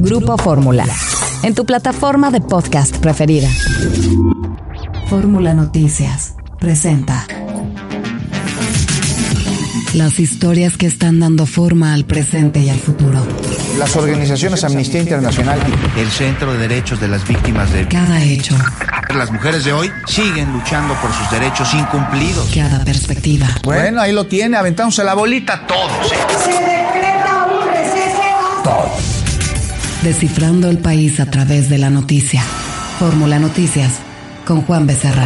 Grupo Fórmula, en tu plataforma de podcast preferida. Fórmula Noticias presenta las historias que están dando forma al presente y al futuro. Las organizaciones Amnistía Internacional y el Centro de Derechos de las Víctimas de cada hecho. Las mujeres de hoy siguen luchando por sus derechos incumplidos. Cada perspectiva. Bueno, ahí lo tiene, aventándose la bolita todos. Se decreta un receso. Todos. Descifrando el país a través de la noticia. Fórmula Noticias, con Juan Becerra.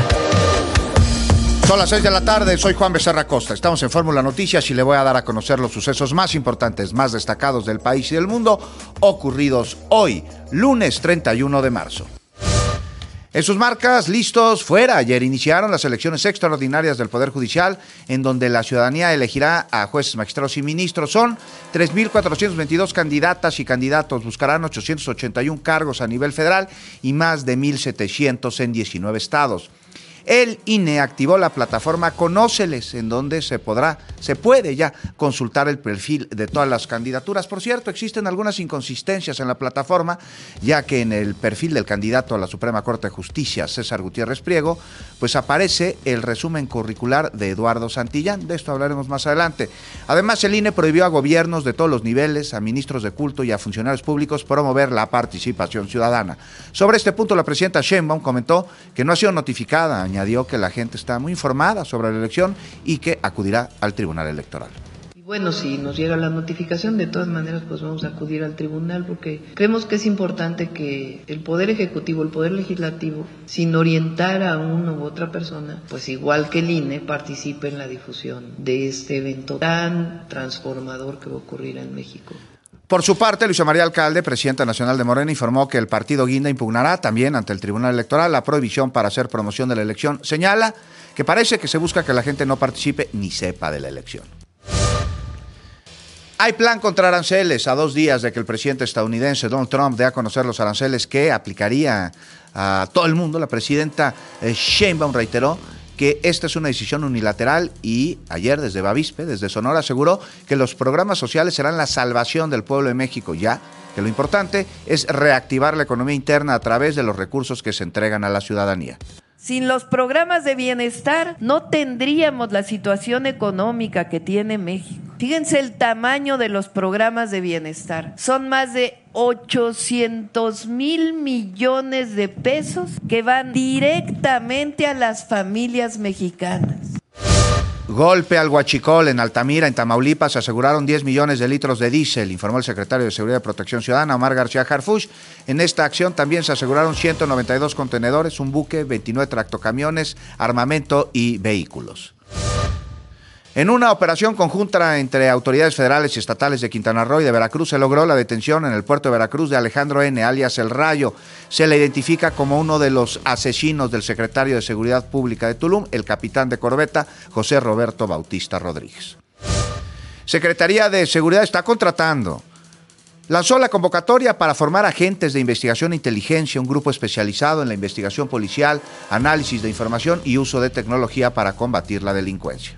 Son las 6 de la tarde, soy Juan Becerra Costa. Estamos en Fórmula Noticias y le voy a dar a conocer los sucesos más importantes, más destacados del país y del mundo, ocurridos hoy, lunes 31 de marzo. En sus marcas, listos, fuera. Ayer iniciaron las elecciones extraordinarias del Poder Judicial, en donde la ciudadanía elegirá a jueces, magistrados y ministros. Son 3.422 candidatas y candidatos. Buscarán 881 cargos a nivel federal y más de 1.700 en 19 estados. El INE activó la plataforma Conóceles, en donde se puede ya consultar el perfil de todas las candidaturas. Por cierto, existen algunas inconsistencias en la plataforma, ya que en el perfil del candidato a la Suprema Corte de Justicia, César Gutiérrez Priego, pues aparece el resumen curricular de Eduardo Santillán. De esto hablaremos más adelante. Además, el INE prohibió a gobiernos de todos los niveles, a ministros de culto y a funcionarios públicos promover la participación ciudadana. Sobre este punto, la presidenta Sheinbaum comentó que no ha sido notificada. Añadió que la gente está muy informada sobre la elección y que acudirá al Tribunal Electoral. Y bueno, si nos llega la notificación, de todas maneras pues vamos a acudir al tribunal, porque creemos que es importante que el Poder Ejecutivo, el Poder Legislativo, sin orientar a una u otra persona, pues igual que el INE, participe en la difusión de este evento tan transformador que va a ocurrir en México. Por su parte, Luisa María Alcalde, presidenta nacional de Morena, informó que el partido Guinda impugnará también ante el Tribunal Electoral la prohibición para hacer promoción de la elección. Señala que parece que se busca que la gente no participe ni sepa de la elección. Hay plan contra aranceles. A 2 días de que el presidente estadounidense Donald Trump dé a conocer los aranceles que aplicaría a todo el mundo, la presidenta Sheinbaum reiteró que esta es una decisión unilateral y ayer desde Bavispe, desde Sonora, aseguró que los programas sociales serán la salvación del pueblo de México, ya que lo importante es reactivar la economía interna a través de los recursos que se entregan a la ciudadanía. Sin los programas de bienestar no tendríamos la situación económica que tiene México. Fíjense el tamaño de los programas de bienestar. Son más de 800,000 millones de pesos que van directamente a las familias mexicanas. Golpe al huachicol en Altamira, en Tamaulipas, se aseguraron 10 millones de litros de diésel, informó el secretario de Seguridad y Protección Ciudadana, Omar García Harfuch. En esta acción también se aseguraron 192 contenedores, un buque, 29 tractocamiones, armamento y vehículos. En una operación conjunta entre autoridades federales y estatales de Quintana Roo y de Veracruz se logró la detención en el puerto de Veracruz de Alejandro N., alias El Rayo. Se le identifica como uno de los asesinos del secretario de Seguridad Pública de Tulum, el capitán de corbeta José Roberto Bautista Rodríguez. Secretaría de Seguridad está contratando. Lanzó la convocatoria para formar agentes de investigación e inteligencia, un grupo especializado en la investigación policial, análisis de información y uso de tecnología para combatir la delincuencia.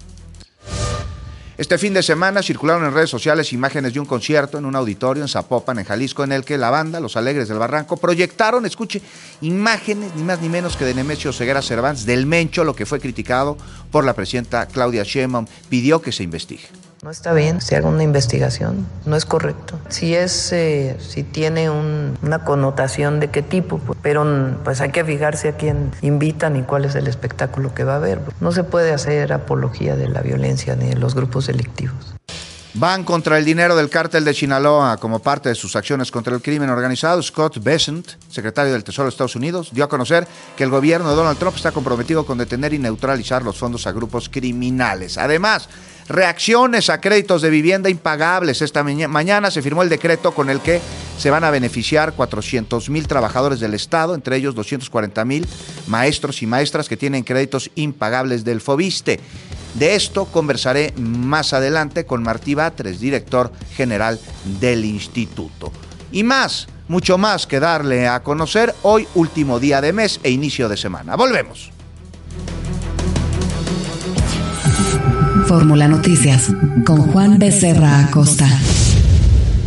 Este fin de semana circularon en redes sociales imágenes de un concierto en un auditorio en Zapopan, en Jalisco, en el que la banda Los Alegres del Barranco proyectaron, escuche, imágenes ni más ni menos que de Nemesio Ceguera Cervantes, del Mencho, lo que fue criticado por la presidenta Claudia Sheinbaum. Pidió que se investigue. No está bien, se haga una investigación, no es correcto. Si tiene una connotación de qué tipo, pero pues hay que fijarse a quién invitan y cuál es el espectáculo que va a haber. No se puede hacer apología de la violencia ni de los grupos delictivos. Van contra el dinero del cártel de Sinaloa. Como parte de sus acciones contra el crimen organizado, Scott Bessent, secretario del Tesoro de Estados Unidos, dio a conocer que el gobierno de Donald Trump está comprometido con detener y neutralizar los fondos a grupos criminales. Además, reacciones a créditos de vivienda impagables. Esta mañana se firmó el decreto con el que se van a beneficiar 400,000 trabajadores del Estado, entre ellos 240,000 maestros y maestras que tienen créditos impagables del Fobiste. De esto conversaré más adelante con Martí Batres, director general del instituto. Y más, mucho más que darle a conocer hoy, último día de mes e inicio de semana. Volvemos. Fórmula Noticias con Juan Becerra Acosta.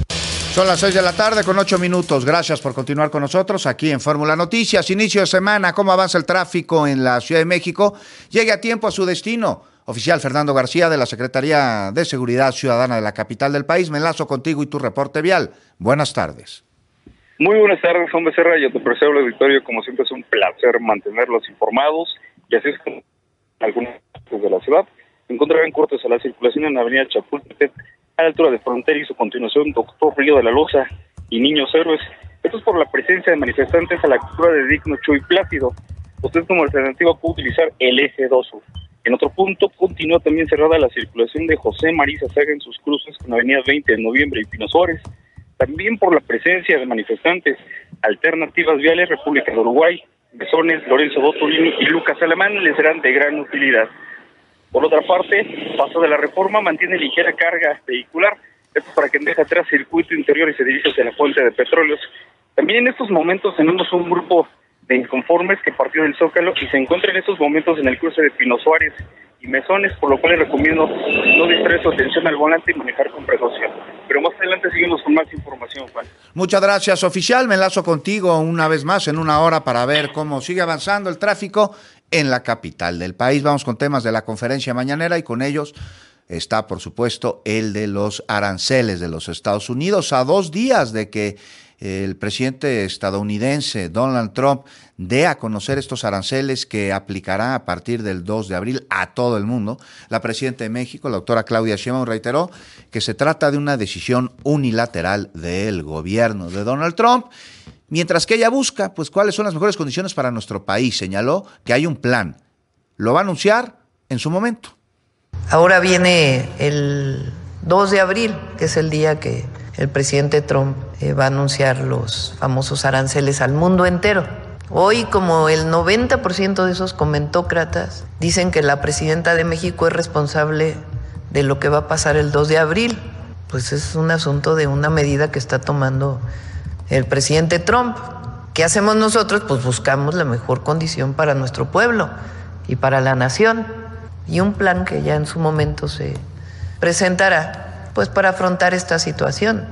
Son las 6 de la tarde con 8 minutos. Gracias por continuar con nosotros aquí en Fórmula Noticias. Inicio de semana, ¿cómo avanza el tráfico en la Ciudad de México? Llegue a tiempo a su destino. Oficial Fernando García de la Secretaría de Seguridad Ciudadana de la capital del país. Me enlazo contigo y tu reporte vial. Buenas tardes. Muy buenas tardes, Juan Becerra, y a tu preciado auditorio. Como siempre es un placer mantenerlos informados, y así es como algunos de la ciudad encontrarán cortes a la circulación en la avenida Chapultepec, a la altura de Frontera y su continuación Doctor Río de la Loza y Niños Héroes. Esto es por la presencia de manifestantes a la altura de Digno Chuy Plácido. Usted como alternativa puede utilizar el eje 2 sur. En otro punto continúa también cerrada la circulación de José María Saga en sus cruces con la avenida 20 de Noviembre y Pino Suárez. También por la presencia de manifestantes, alternativas viales República de Uruguay, Besones, Lorenzo Boturini y Lucas Alemán les serán de gran utilidad. Por otra parte, Paso de la Reforma mantiene ligera carga vehicular, esto es para quien deja atrás circuito interior y se dirige hacia la fuente de petróleos. También en estos momentos tenemos un grupo de inconformes que partió del Zócalo y se encuentra en estos momentos en el cruce de Pino Suárez y Mesones, por lo cual les recomiendo no distraer su atención al volante y manejar con precaución. Pero más adelante seguimos con más información, Juan. Muchas gracias, oficial. Me enlazo contigo una vez más en una hora para ver cómo sigue avanzando el tráfico en la capital del país. Vamos con temas de la conferencia mañanera y con ellos está, por supuesto, el de los aranceles de los Estados Unidos. A 2 días de que el presidente estadounidense Donald Trump dé a conocer estos aranceles que aplicará a partir del 2 de abril a todo el mundo, la presidenta de México, la doctora Claudia Sheinbaum, reiteró que se trata de una decisión unilateral del gobierno de Donald Trump, mientras que ella busca, pues, cuáles son las mejores condiciones para nuestro país. Señaló que hay un plan. Lo va a anunciar en su momento. Ahora viene el 2 de abril, que es el día que el presidente Trump va a anunciar los famosos aranceles al mundo entero. Hoy, como el 90% de esos comentócratas dicen que la presidenta de México es responsable de lo que va a pasar el 2 de abril, pues es un asunto de una medida que está tomando el presidente Trump. ¿Qué hacemos nosotros? Pues buscamos la mejor condición para nuestro pueblo y para la nación, y un plan que ya en su momento se presentará, pues, para afrontar esta situación.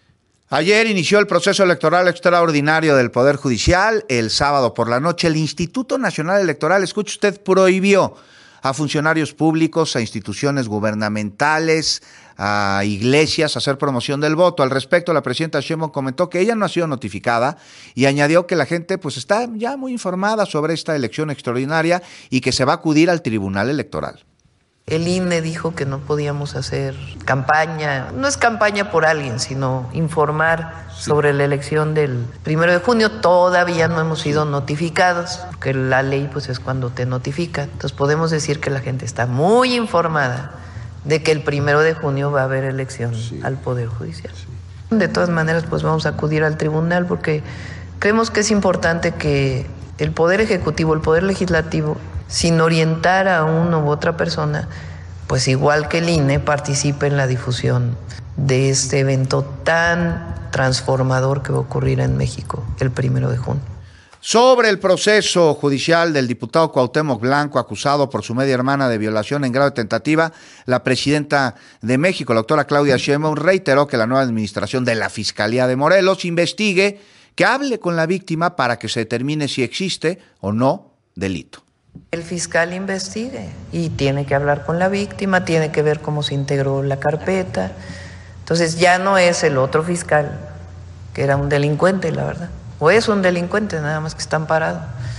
Ayer inició el proceso electoral extraordinario del Poder Judicial. El sábado por la noche, el Instituto Nacional Electoral, escuche usted, prohibió a funcionarios públicos, a instituciones gubernamentales, a iglesias hacer promoción del voto. Al respecto, la presidenta Sheinbaum comentó que ella no ha sido notificada y añadió que la gente, pues, está ya muy informada sobre esta elección extraordinaria y que se va a acudir al Tribunal Electoral. El INE dijo que no podíamos hacer campaña, no es campaña por alguien, sino informar sobre la elección del 1 de junio. Todavía no hemos sido notificados, porque la ley, pues, es cuando te notifican. Entonces podemos decir que la gente está muy informada de que el 1 de junio va a haber elección al Poder Judicial. De todas maneras, pues vamos a acudir al tribunal porque creemos que es importante que el Poder Ejecutivo, el Poder Legislativo, sin orientar a uno u otra persona, pues igual que el INE, participe en la difusión de este evento tan transformador que va a ocurrir en México el 1 de junio. Sobre el proceso judicial del diputado Cuauhtémoc Blanco, acusado por su media hermana de violación en grado de tentativa, la presidenta de México, la doctora Claudia Sheinbaum, reiteró que la nueva administración de la Fiscalía de Morelos investigue, que hable con la víctima para que se determine si existe o no delito. El fiscal investigue y tiene que hablar con la víctima, tiene que ver cómo se integró la carpeta. Entonces ya no es el otro fiscal, que era un delincuente, la verdad, o es un delincuente, nada más que está amparado,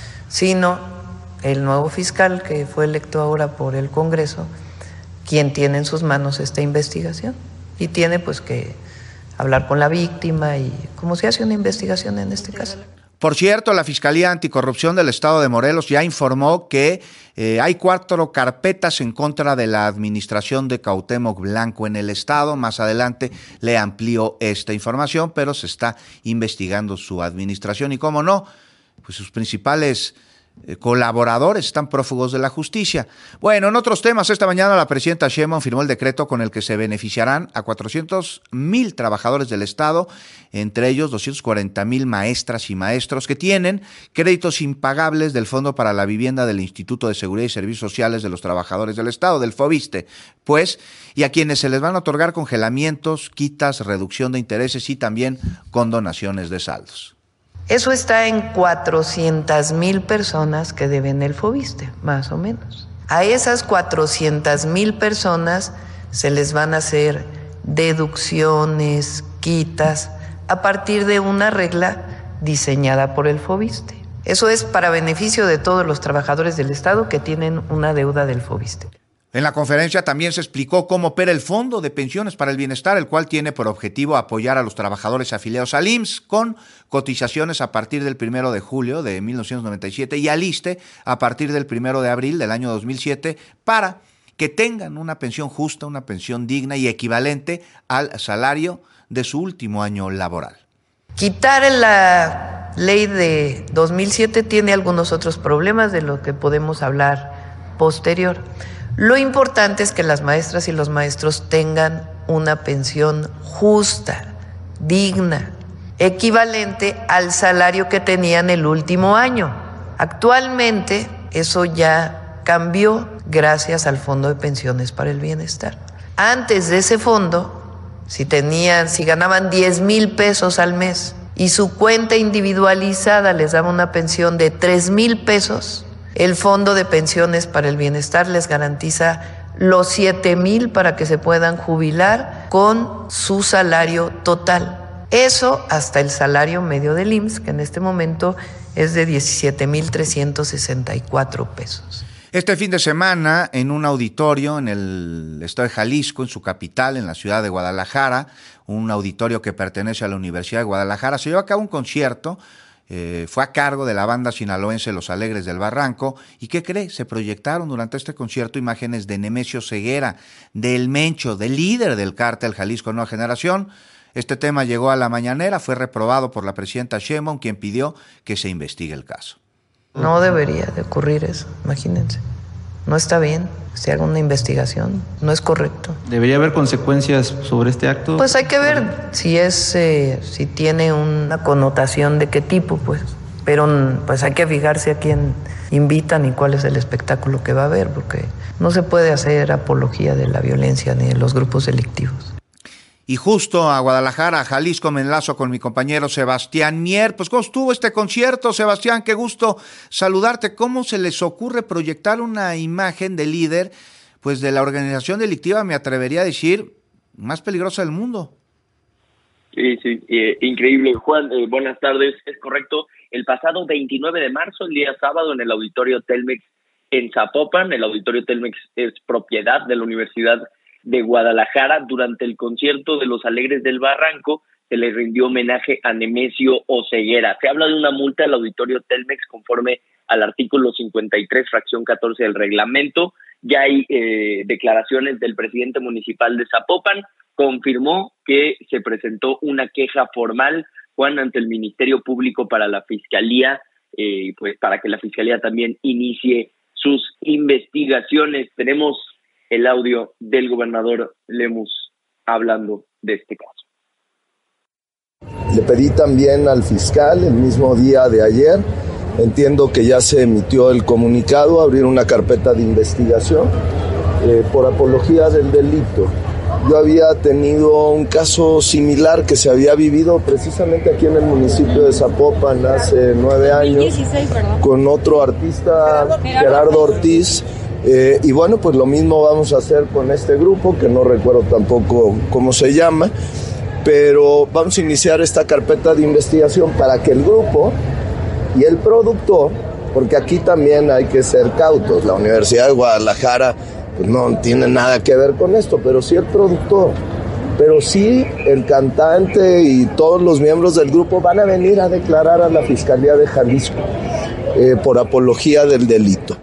sino el nuevo fiscal que fue electo ahora por el Congreso, quien tiene en sus manos esta investigación y tiene, pues, que hablar con la víctima y cómo se hace una investigación en este caso. Por cierto, la Fiscalía Anticorrupción del Estado de Morelos ya informó que hay 4 carpetas en contra de la administración de Cuauhtémoc Blanco en el Estado. Más adelante le amplió esta información, pero se está investigando su administración y, cómo no, pues sus principales colaboradores están prófugos de la justicia. Bueno, en otros temas, esta mañana la presidenta Sheinbaum firmó el decreto con el que se beneficiarán a 400,000 trabajadores del Estado, entre ellos 240,000 maestras y maestros que tienen créditos impagables del Fondo para la Vivienda del Instituto de Seguridad y Servicios Sociales de los Trabajadores del Estado, del FOVISSSTE, y a quienes se les van a otorgar congelamientos, quitas, reducción de intereses y también condonaciones de saldos. Eso está en 400,000 personas que deben el FOVISSSTE, más o menos. A esas 400,000 personas se les van a hacer deducciones, quitas, a partir de una regla diseñada por el FOVISSSTE. Eso es para beneficio de todos los trabajadores del Estado que tienen una deuda del FOVISSSTE. En la conferencia también se explicó cómo opera el Fondo de Pensiones para el Bienestar, el cual tiene por objetivo apoyar a los trabajadores afiliados al IMSS con cotizaciones a partir del 1 de julio de 1997 y al ISSSTE a partir del 1 de abril del año 2007 para que tengan una pensión justa, una pensión digna y equivalente al salario de su último año laboral. Quitar la ley de 2007 tiene algunos otros problemas de lo que podemos hablar posterior. Lo importante es que las maestras y los maestros tengan una pensión justa, digna, equivalente al salario que tenían el último año. Actualmente eso ya cambió gracias al Fondo de Pensiones para el Bienestar. Antes de ese fondo, si ganaban 10,000 pesos al mes y su cuenta individualizada les daba una pensión de 3,000 pesos, el Fondo de Pensiones para el Bienestar les garantiza los 7,000 para que se puedan jubilar con su salario total. Eso hasta el salario medio del IMSS, que en este momento es de 17,364 pesos. Este fin de semana, en un auditorio en el estado de Jalisco, en su capital, en la ciudad de Guadalajara, un auditorio que pertenece a la Universidad de Guadalajara, se llevó a cabo un concierto. Fue a cargo de la banda sinaloense Los Alegres del Barranco. ¿Y qué cree? Se proyectaron durante este concierto imágenes de Nemesio Ceguera, del Mencho, del líder del cártel Jalisco Nueva Generación. Este tema llegó a la mañanera, fue reprobado por la presidenta Sheinbaum, quien pidió que se investigue el caso. No debería de ocurrir eso, imagínense. No está bien, se haga una investigación, no es correcto. ¿Debería haber consecuencias sobre este acto? Pues hay que ver si tiene una connotación de qué tipo, pues. Pero pues hay que fijarse a quién invitan y cuál es el espectáculo que va a haber, porque no se puede hacer apología de la violencia ni de los grupos delictivos. Y justo a Guadalajara, a Jalisco, me enlazo con mi compañero Sebastián Mier. Pues, ¿cómo estuvo este concierto, Sebastián? Qué gusto saludarte. ¿Cómo se les ocurre proyectar una imagen de líder, pues, de la organización delictiva, me atrevería a decir, más peligrosa del mundo? Sí, increíble, Juan. Buenas tardes, es correcto. El pasado 29 de marzo, el día sábado, en el Auditorio Telmex en Zapopan, el Auditorio Telmex es propiedad de la Universidad de Guadalajara, durante el concierto de Los Alegres del Barranco, se le rindió homenaje a Nemesio Ceguera. Se habla de una multa al Auditorio Telmex conforme al artículo 53, fracción 14 del reglamento. Ya hay declaraciones del presidente municipal de Zapopan. Confirmó que se presentó una queja formal, Juan, ante el Ministerio Público para la Fiscalía, pues para que la Fiscalía también inicie sus investigaciones. Tenemos el audio del gobernador Lemus hablando de este caso. Le pedí también al fiscal el mismo día de ayer, entiendo que ya se emitió el comunicado, abrir una carpeta de investigación por apología del delito. Yo había tenido un caso similar que se había vivido precisamente aquí en el municipio de Zapopan hace 9 años, con otro artista, Gerardo Ortiz. Y bueno, pues lo mismo vamos a hacer con este grupo, que no recuerdo tampoco cómo se llama, pero vamos a iniciar esta carpeta de investigación para que el grupo y el productor, porque aquí también hay que ser cautos, la Universidad de Guadalajara pues no tiene nada que ver con esto, pero sí el productor, pero sí el cantante y todos los miembros del grupo van a venir a declarar a la Fiscalía de Jalisco por apología del delito.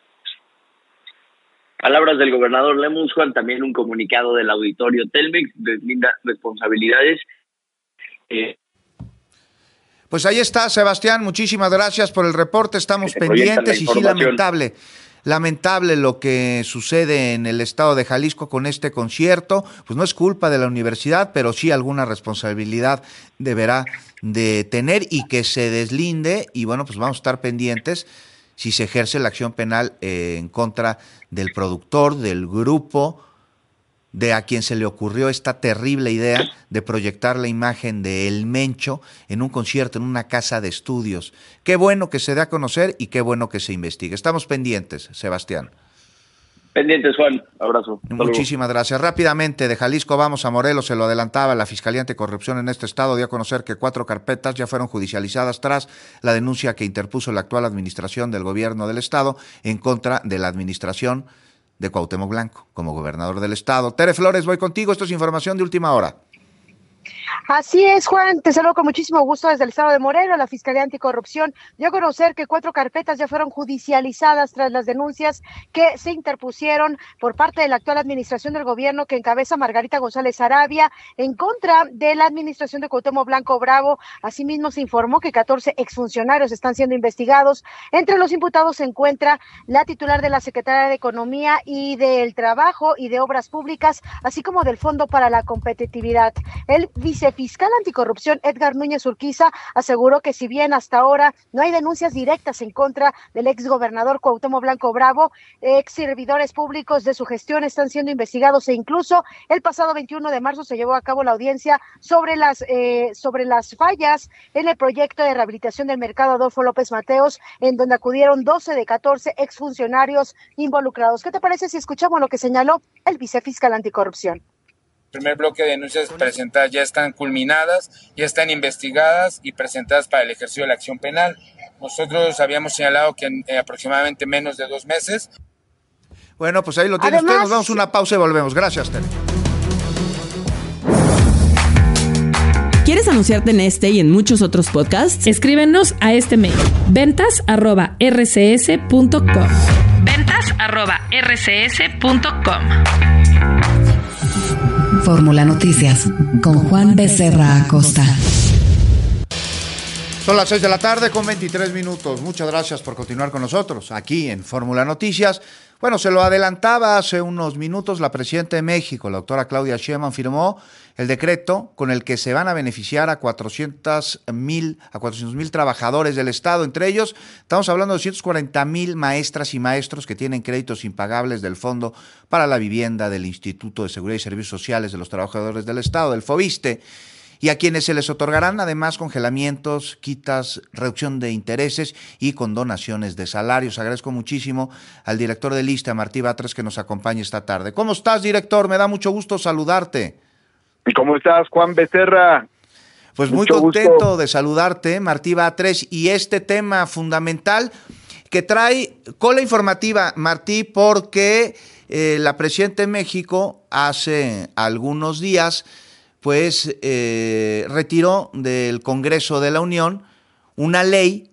Palabras del gobernador Lemus, Juan, también un comunicado del Auditorio Telmex, deslinda responsabilidades. Pues ahí está, Sebastián, muchísimas gracias por el reporte, estamos pendientes y sí, lamentable lo que sucede en el estado de Jalisco con este concierto. Pues no es culpa de la universidad, pero sí alguna responsabilidad deberá de tener y que se deslinde, y bueno, pues vamos a estar pendientes si se ejerce la acción penal en contra del productor, del grupo, de a quien se le ocurrió esta terrible idea de proyectar la imagen de El Mencho en un concierto, en una casa de estudios. Qué bueno que se dé a conocer y qué bueno que se investigue. Estamos pendientes, Sebastián. Pendientes, Juan. Abrazo. Muchísimas gracias. Rápidamente, de Jalisco vamos a Morelos, se lo adelantaba, la Fiscalía Anticorrupción en este estado dio a conocer que 4 carpetas ya fueron judicializadas tras la denuncia que interpuso la actual administración del gobierno del estado en contra de la administración de Cuauhtémoc Blanco como gobernador del estado. Tere Flores, voy contigo, esto es información de última hora. Así es, Juan, te saludo con muchísimo gusto desde el estado de Morelos. La Fiscalía Anticorrupción dio a conocer que 4 carpetas ya fueron judicializadas tras las denuncias que se interpusieron por parte de la actual administración del gobierno que encabeza Margarita González Arabia en contra de la administración de Cuauhtémoc Blanco Bravo. Asimismo, se informó que 14 exfuncionarios están siendo investigados. Entre los imputados se encuentra la titular de la Secretaría de Economía y del Trabajo y de Obras Públicas, así como del Fondo para la Competitividad. El vicefiscal anticorrupción Edgar Núñez Urquiza aseguró que si bien hasta ahora no hay denuncias directas en contra del exgobernador Cuauhtémoc Blanco Bravo, ex servidores públicos de su gestión están siendo investigados e incluso el pasado 21 de marzo se llevó a cabo la audiencia sobre las fallas en el proyecto de rehabilitación del mercado Adolfo López Mateos, en donde acudieron 12 de 14 exfuncionarios involucrados. ¿Qué te parece si escuchamos lo que señaló el vicefiscal anticorrupción? El primer bloque de denuncias presentadas ya están culminadas, ya están investigadas y presentadas para el ejercicio de la acción penal. Nosotros habíamos señalado que en aproximadamente menos de 2 meses. Bueno, pues ahí lo tiene usted. Nos damos una pausa y volvemos. Gracias, Tere. ¿Quieres anunciarte en este y en muchos otros podcasts? Escríbenos a este mail: ventas@rcs.com. ventas@rcs.com. Fórmula Noticias con Juan Becerra Acosta. Son las 6 de la tarde con 23 minutos. Muchas gracias por continuar con nosotros aquí en Fórmula Noticias. Bueno, se lo adelantaba hace unos minutos, la presidenta de México, la doctora Claudia Sheinbaum, firmó el decreto con el que se van a beneficiar a 400,000 trabajadores del Estado. Entre ellos, estamos hablando de 240,000 maestras y maestros que tienen créditos impagables del Fondo para la Vivienda del Instituto de Seguridad y Servicios Sociales de los Trabajadores del Estado, del FOVISSSTE, y a quienes se les otorgarán además congelamientos, quitas, reducción de intereses y condonaciones de salarios. Agradezco muchísimo al director del ISSSTE, a Martí Batres, que nos acompaña esta tarde. ¿Cómo estás, director? Me da mucho gusto saludarte. ¿Y cómo estás, Juan Becerra? Pues muy contento de saludarte, Martí Batres, y este tema fundamental que trae cola informativa, Martí, porque la presidenta de México hace algunos días pues retiró del Congreso de la Unión una ley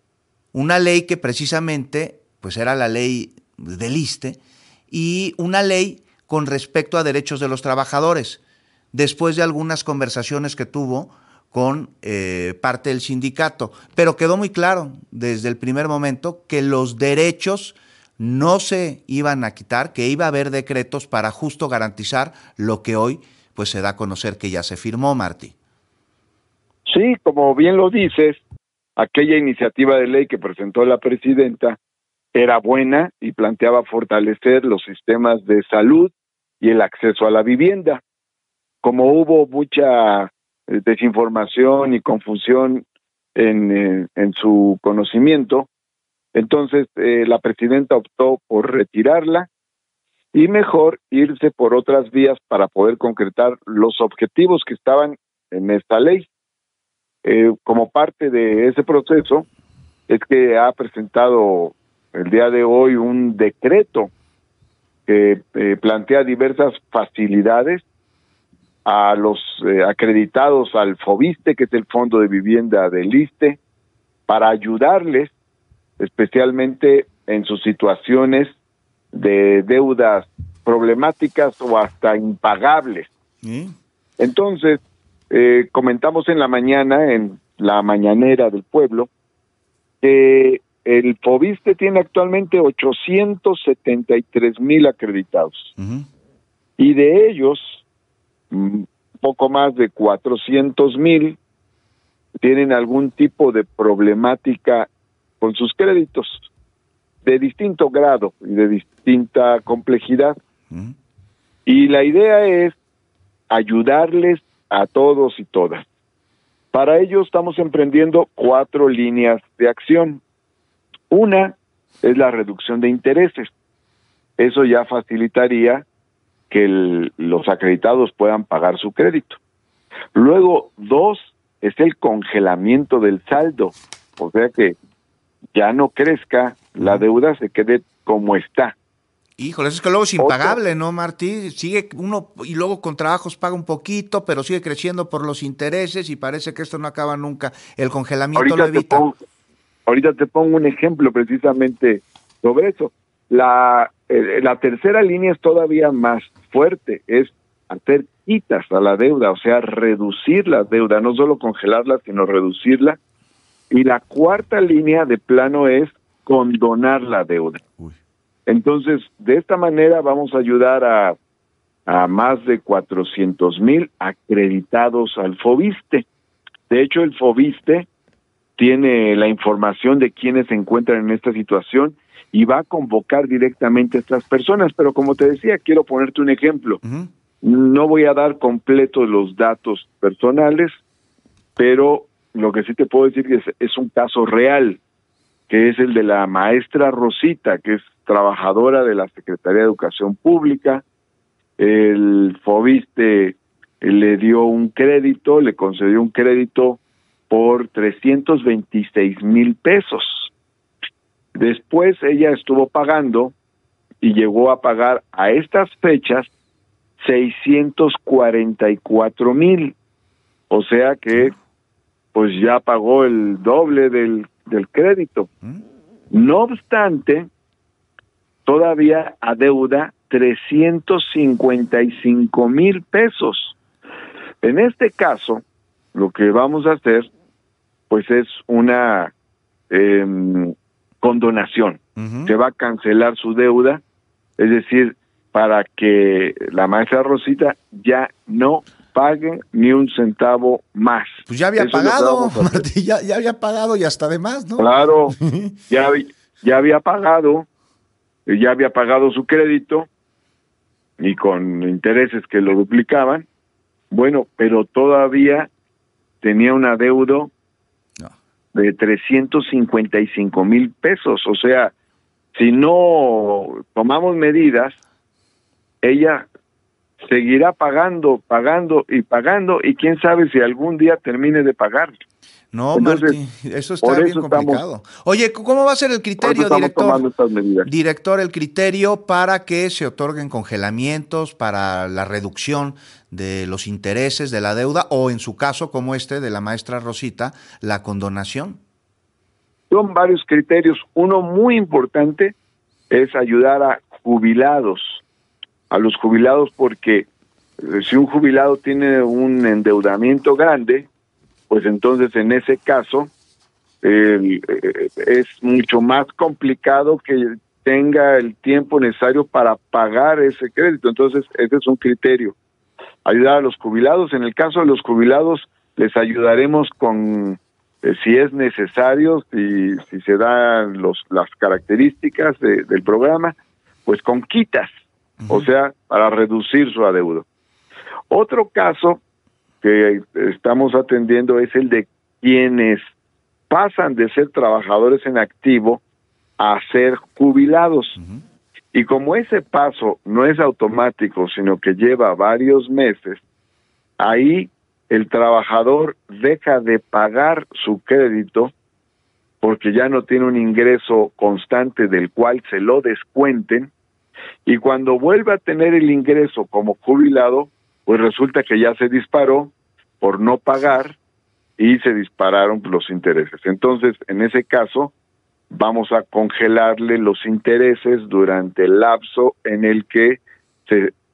que precisamente pues era la ley del ISSSTE y una ley con respecto a derechos de los trabajadores, después de algunas conversaciones que tuvo con parte del sindicato, pero quedó muy claro desde el primer momento que los derechos no se iban a quitar, que iba a haber decretos para justo garantizar lo que hoy pues se da a conocer que ya se firmó, Martí. Sí, como bien lo dices, aquella iniciativa de ley que presentó la presidenta era buena y planteaba fortalecer los sistemas de salud y el acceso a la vivienda. Como hubo mucha desinformación y confusión en su conocimiento, entonces la presidenta optó por retirarla y mejor irse por otras vías para poder concretar los objetivos que estaban en esta ley. Como parte de ese proceso es que ha presentado el día de hoy un decreto que plantea diversas facilidades a los acreditados al FOVISSSTE, que es el Fondo de Vivienda del ISSSTE, para ayudarles especialmente en sus situaciones de deudas problemáticas o hasta impagables. Entonces, comentamos en la mañana en la mañanera del pueblo, que el Foviste tiene actualmente 873,000 acreditados. Y de ellos, poco más de 400,000 tienen algún tipo de problemática con sus créditos, de distinto grado y de distinta complejidad. Y la idea es ayudarles a todos y todas. Para ello estamos emprendiendo 4 líneas de acción. Una es la reducción de intereses. Eso ya facilitaría que los acreditados puedan pagar su crédito. Luego, 2 es el congelamiento del saldo, o sea que ya no crezca, la deuda se quede como está. Híjole, eso es que luego es impagable, ¿no, Martí? Sigue uno y luego con trabajos paga un poquito, pero sigue creciendo por los intereses y parece que esto no acaba nunca. El congelamiento lo evita. Ahorita te pongo un ejemplo precisamente sobre eso. La tercera línea es todavía más fuerte, es hacer quitas a la deuda, o sea, reducir la deuda, no solo congelarla, sino reducirla. Y la cuarta línea de plano es condonar la deuda. Entonces, de esta manera vamos a ayudar a más de 400,000 acreditados al Foviste. De hecho, el Foviste tiene la información de quienes se encuentran en esta situación y va a convocar directamente a estas personas. Pero como te decía, quiero ponerte un ejemplo. No voy a dar completos los datos personales, pero lo que sí te puedo decir que es un caso real, que es el de la maestra Rosita, que es trabajadora de la Secretaría de Educación Pública. El Foviste le dio un crédito, le concedió un crédito por 326,000 pesos. Después ella estuvo pagando y llegó a pagar a estas fechas 644,000. O sea que pues ya pagó el doble del crédito. No obstante, todavía adeuda 355,000 pesos. En este caso, lo que vamos a hacer, pues es una condonación. Se va a cancelar su deuda, es decir, para que la maestra Rosita ya no pague ni un centavo más. Pues ya había pagado, Martí, ya había pagado y hasta de más, ¿no? Claro, ya había pagado su crédito y con intereses que lo duplicaban. Bueno, pero todavía tenía un adeudo de 355,000 pesos. O sea, si no tomamos medidas, ella seguirá pagando y quién sabe si algún día termine de pagar. No, Martí, eso está bien complicado. Oye, ¿cómo va a ser el criterio, director, el criterio para que se otorguen congelamientos para la reducción de los intereses de la deuda o en su caso, como de la maestra Rosita, la condonación? Son varios criterios. Uno muy importante es ayudar a los jubilados, porque si un jubilado tiene un endeudamiento grande, pues entonces en ese caso es mucho más complicado que tenga el tiempo necesario para pagar ese crédito. Entonces ese es un criterio, ayudar a los jubilados. En el caso de los jubilados les ayudaremos con, si es necesario, si se dan las características del programa, pues con quitas, o sea, para reducir su adeudo. Otro caso que estamos atendiendo es el de quienes pasan de ser trabajadores en activo a ser jubilados. Y como ese paso no es automático, sino que lleva varios meses, ahí el trabajador deja de pagar su crédito porque ya no tiene un ingreso constante del cual se lo descuenten, y cuando vuelve a tener el ingreso como jubilado, pues resulta que ya se disparó por no pagar y se dispararon los intereses. Entonces, en ese caso, vamos a congelarle los intereses durante el lapso en el que se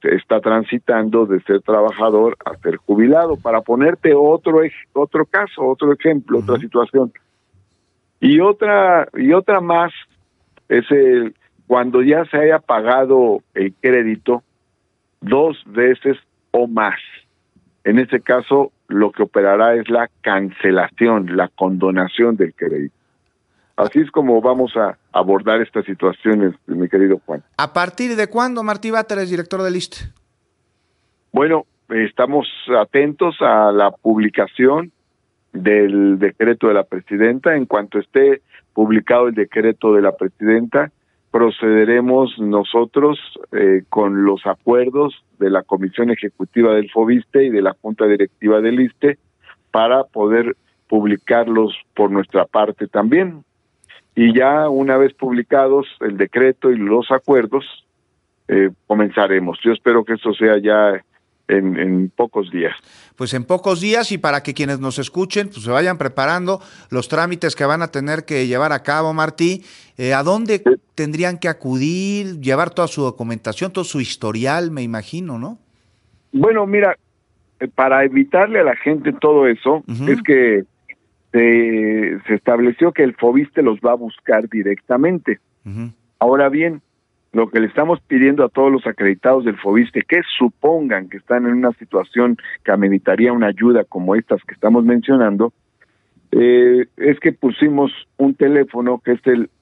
está transitando de ser trabajador a ser jubilado. Para ponerte otro caso, otro ejemplo, otra situación. Y otra más es cuando ya se haya pagado el crédito 2 veces o más. En ese caso, lo que operará es la cancelación, la condonación del crédito. Así es como vamos a abordar estas situaciones, mi querido Juan. ¿A partir de cuándo, Martí Batres, director del ISSSTE? Bueno, estamos atentos a la publicación del decreto de la presidenta. En cuanto esté publicado el decreto de la presidenta, procederemos nosotros con los acuerdos de la Comisión Ejecutiva del FOBISTE y de la Junta Directiva del ISSSTE para poder publicarlos por nuestra parte también. Y ya una vez publicados el decreto y los acuerdos, comenzaremos. Yo espero que esto sea ya en pocos días. Pues en pocos días, y para que quienes nos escuchen pues se vayan preparando los trámites que van a tener que llevar a cabo, Martí. ¿A dónde tendrían que acudir, llevar toda su documentación, todo su historial, me imagino, no? Bueno, mira, para evitarle a la gente todo eso, es que se estableció que el FOBISTE los va a buscar directamente. Ahora bien, lo que le estamos pidiendo a todos los acreditados del FOBISTE que supongan que están en una situación que ameritaría una ayuda como estas que estamos mencionando, es que pusimos un teléfono que es el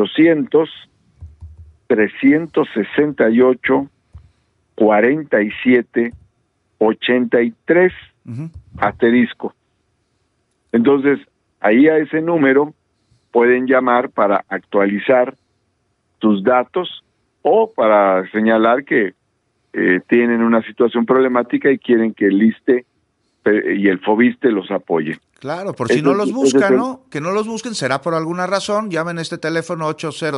800-368-47-83 asterisco. Entonces, ahí a ese número pueden llamar para actualizar sus datos o para señalar que tienen una situación problemática y quieren que el ISSSTE y el FOBISTE los apoyen. Claro, por si no los buscan, ¿no? Que no los busquen, será por alguna razón. Llamen a este teléfono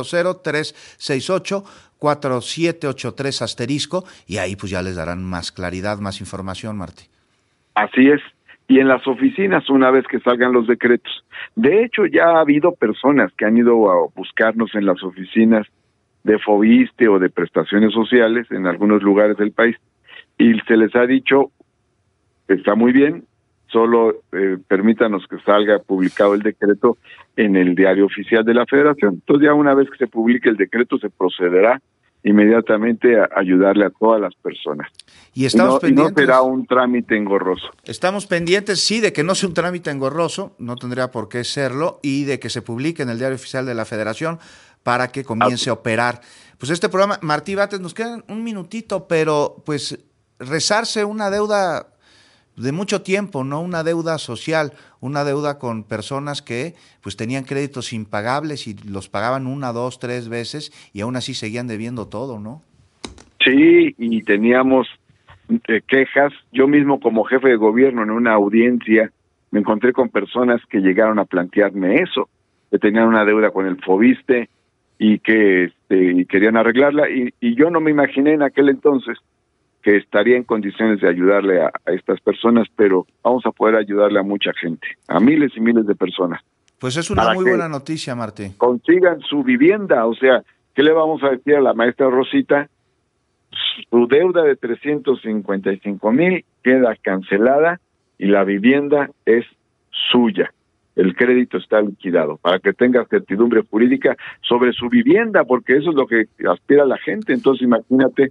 800-368-4783 asterisco y ahí pues ya les darán más claridad, más información, Martí. Así es. Y en las oficinas, una vez que salgan los decretos. De hecho, ya ha habido personas que han ido a buscarnos en las oficinas de FOBISTE o de prestaciones sociales en algunos lugares del país y se les ha dicho, está muy bien, solo permítanos que salga publicado el decreto en el diario oficial de la Federación. Entonces ya una vez que se publique el decreto se procederá inmediatamente a ayudarle a todas las personas. Y estamos pendientes. Y no será un trámite engorroso. Estamos pendientes, sí, de que no sea un trámite engorroso, no tendría por qué serlo, y de que se publique en el diario oficial de la Federación para que comience a operar. Pues este programa, Martí Batres, nos queda un minutito, pero pues rezarse una deuda de mucho tiempo, no una deuda social, una deuda con personas que pues tenían créditos impagables y los pagaban 1, 2, 3 veces y aún así seguían debiendo todo, ¿no? Sí, y teníamos quejas. Yo mismo como jefe de gobierno en una audiencia me encontré con personas que llegaron a plantearme eso, que tenían una deuda con el FOBISTE y que y querían arreglarla y yo no me imaginé en aquel entonces que estaría en condiciones de ayudarle a estas personas, pero vamos a poder ayudarle a mucha gente, a miles y miles de personas. Pues es una muy buena noticia, Martí. Consigan su vivienda, o sea, ¿qué le vamos a decir a la maestra Rosita? Su deuda de 355,000 queda cancelada y la vivienda es suya. El crédito está liquidado, para que tenga certidumbre jurídica sobre su vivienda, porque eso es lo que aspira la gente. Entonces imagínate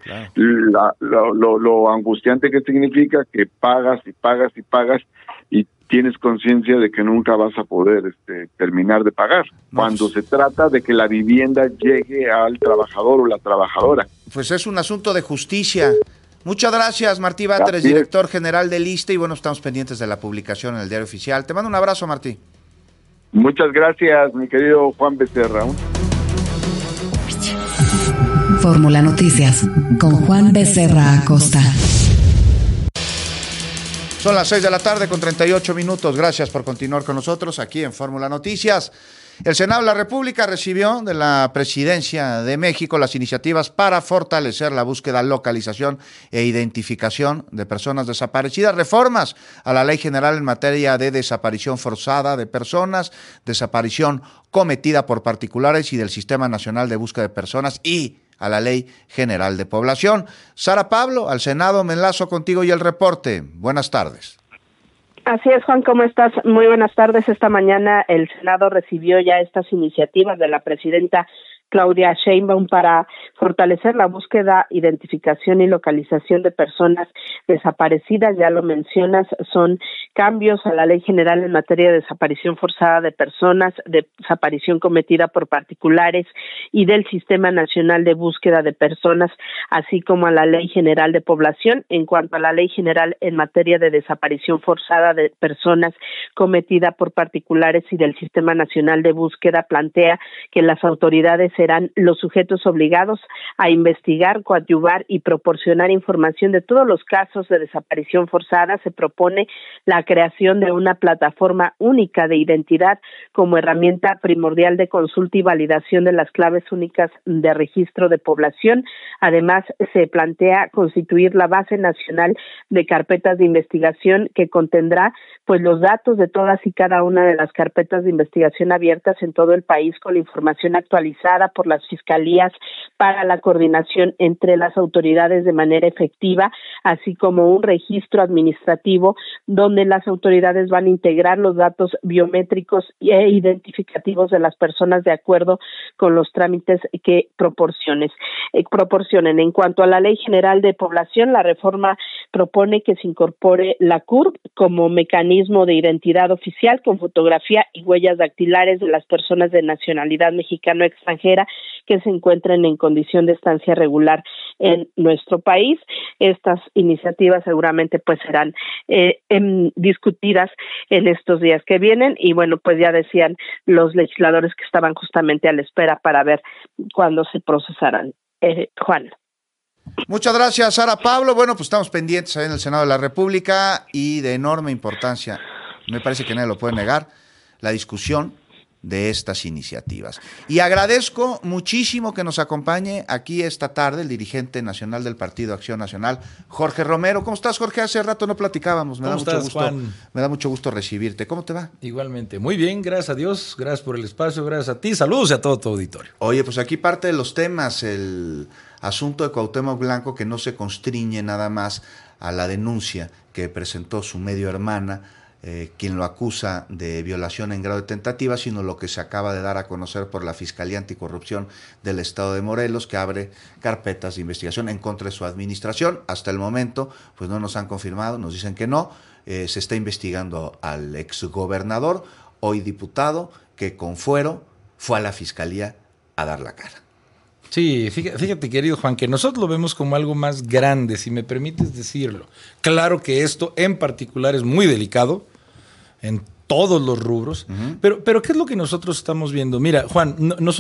lo angustiante que significa que pagas y pagas y pagas y tienes conciencia de que nunca vas a poder terminar de pagar, cuando se trata de que la vivienda llegue al trabajador o la trabajadora. Pues es un asunto de justicia. Muchas gracias, Martí Batres, director general del ISSSTE, y bueno, estamos pendientes de la publicación en el diario oficial. Te mando un abrazo, Martí. Muchas gracias, mi querido Juan Becerra. Fórmula Noticias, con Juan Becerra Acosta. Son las 6 de la tarde con 38 minutos. Gracias por continuar con nosotros aquí en Fórmula Noticias. El Senado de la República recibió de la Presidencia de México las iniciativas para fortalecer la búsqueda, localización e identificación de personas desaparecidas, reformas a la Ley General en materia de desaparición forzada de personas, desaparición cometida por particulares y del Sistema Nacional de Búsqueda de Personas y a la Ley General de Población. Sara Pablo, al Senado, me enlazo contigo y el reporte. Buenas tardes. Así es, Juan, ¿cómo estás? Muy buenas tardes. Esta mañana el Senado recibió ya estas iniciativas de la presidenta Claudia Sheinbaum para fortalecer la búsqueda, identificación y localización de personas desaparecidas. Ya lo mencionas, son cambios a la Ley General en materia de desaparición forzada de personas, de desaparición cometida por particulares y del Sistema Nacional de Búsqueda de Personas, así como a la Ley General de Población. En cuanto a la Ley General en materia de desaparición forzada de personas cometida por particulares y del Sistema Nacional de Búsqueda, plantea que las autoridades serán los sujetos obligados a investigar, coadyuvar y proporcionar información de todos los casos de desaparición forzada. Se propone la creación de una plataforma única de identidad como herramienta primordial de consulta y validación de las claves únicas de registro de población. Además, se plantea constituir la base nacional de carpetas de investigación que contendrá pues los datos de todas y cada una de las carpetas de investigación abiertas en todo el país, con la información actualizada por las fiscalías para la coordinación entre las autoridades de manera efectiva, así como un registro administrativo donde las autoridades van a integrar los datos biométricos e identificativos de las personas de acuerdo con los trámites que proporcionen. En cuanto a la Ley General de Población, la reforma propone que se incorpore la CURP como mecanismo de identidad oficial con fotografía y huellas dactilares de las personas de nacionalidad mexicana o extranjera que se encuentren en condición de estancia regular en nuestro país. Estas iniciativas seguramente pues serán discutidas en estos días que vienen y bueno, pues ya decían los legisladores que estaban justamente a la espera para ver cuándo se procesarán. Juan. Muchas gracias, Sara Pablo. Bueno, pues estamos pendientes ahí en el Senado de la República y de enorme importancia, me parece que nadie lo puede negar, la discusión de estas iniciativas. Y agradezco muchísimo que nos acompañe aquí esta tarde el dirigente nacional del Partido Acción Nacional, Jorge Romero. ¿Cómo estás, Jorge? Hace rato no platicábamos. Me da mucho gusto, Juan? Me da mucho gusto recibirte. ¿Cómo te va? Igualmente. Muy bien, gracias a Dios. Gracias por el espacio, gracias a ti. Saludos y a todo tu auditorio. Oye, pues aquí parte de los temas, el asunto de Cuauhtémoc Blanco, que no se constriñe nada más a la denuncia que presentó su medio hermana, quien lo acusa de violación en grado de tentativa, sino lo que se acaba de dar a conocer por la Fiscalía Anticorrupción del Estado de Morelos, que abre carpetas de investigación en contra de su administración. Hasta el momento, pues no nos han confirmado, nos dicen que no. Se está investigando al exgobernador, hoy diputado, que con fuero fue a la Fiscalía a dar la cara. Sí, fíjate, querido Juan, que nosotros lo vemos como algo más grande, si me permites decirlo. Claro que esto en particular es muy delicado en todos los rubros, pero ¿qué es lo que nosotros estamos viendo? Mira, Juan,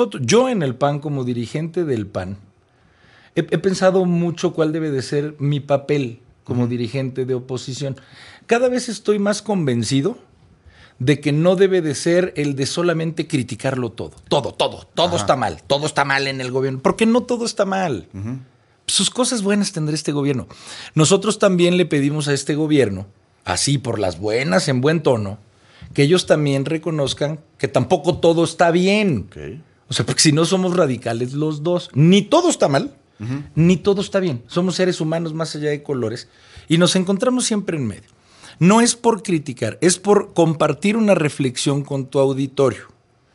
yo en el PAN, como dirigente del PAN, he pensado mucho cuál debe de ser mi papel como dirigente de oposición. Cada vez estoy más convencido de que no debe de ser el de solamente criticarlo todo. Todo está mal. Todo está mal en el gobierno. Porque no todo está mal. Sus cosas buenas tendrá este gobierno. Nosotros también le pedimos a este gobierno, así por las buenas, en buen tono, que ellos también reconozcan que tampoco todo está bien. Okay. O sea, porque si no somos radicales los dos. Ni todo está mal, ni todo está bien. Somos seres humanos más allá de colores y nos encontramos siempre en medio. No es por criticar, es por compartir una reflexión con tu auditorio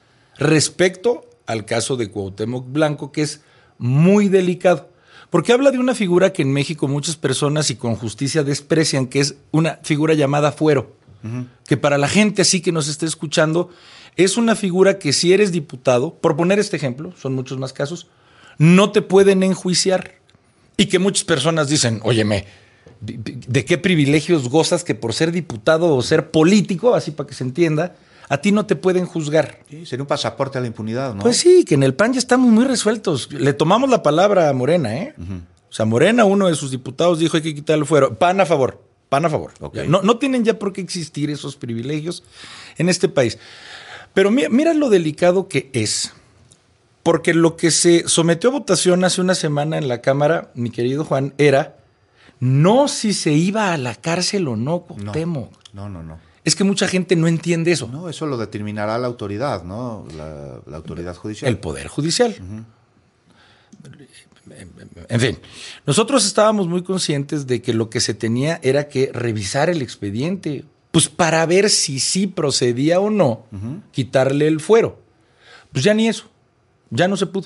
respecto al caso de Cuauhtémoc Blanco, que es muy delicado, porque habla de una figura que en México muchas personas y con justicia desprecian, que es una figura llamada fuero, que para la gente así que nos esté escuchando, es una figura que si eres diputado, por poner este ejemplo, son muchos más casos, no te pueden enjuiciar, y que muchas personas dicen, óyeme, ¿de qué privilegios gozas que por ser diputado o ser político, así para que se entienda, a ti no te pueden juzgar? Sí, sería un pasaporte a la impunidad, ¿no? Pues sí, que en el PAN ya estamos muy resueltos. Le tomamos la palabra a Morena, ¿eh? O sea, Morena, uno de sus diputados dijo hay que quitar el fuero. PAN a favor. Okay. No tienen ya por qué existir esos privilegios en este país. Pero mira lo delicado que es. Porque lo que se sometió a votación hace una semana en la Cámara, mi querido Juan, era no si se iba a la cárcel o no, Cuauhtémoc. No. Es que mucha gente no entiende eso. No, eso lo determinará la autoridad, ¿no? La autoridad judicial. El Poder Judicial. En fin, nosotros estábamos muy conscientes de que lo que se tenía era que revisar el expediente, pues para ver si sí procedía o no quitarle el fuero. Pues ya ni eso, ya no se pudo.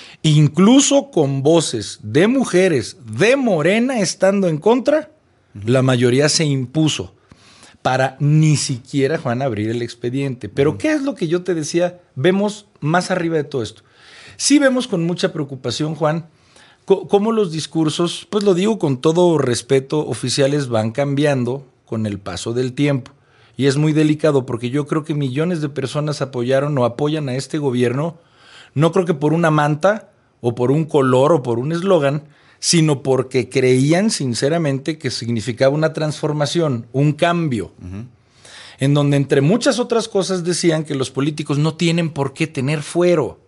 Incluso con voces de mujeres de Morena estando en contra, la mayoría se impuso para ni siquiera, Juan, abrir el expediente. Pero ¿qué es lo que yo te decía? Vemos más arriba de todo esto. Sí vemos con mucha preocupación, Juan, cómo los discursos, pues lo digo con todo respeto, oficiales van cambiando con el paso del tiempo. Y es muy delicado porque yo creo que millones de personas apoyaron o apoyan a este gobierno, no creo que por una manta o por un color o por un eslogan, sino porque creían sinceramente que significaba una transformación, un cambio, en donde entre muchas otras cosas decían que los políticos no tienen por qué tener fuero.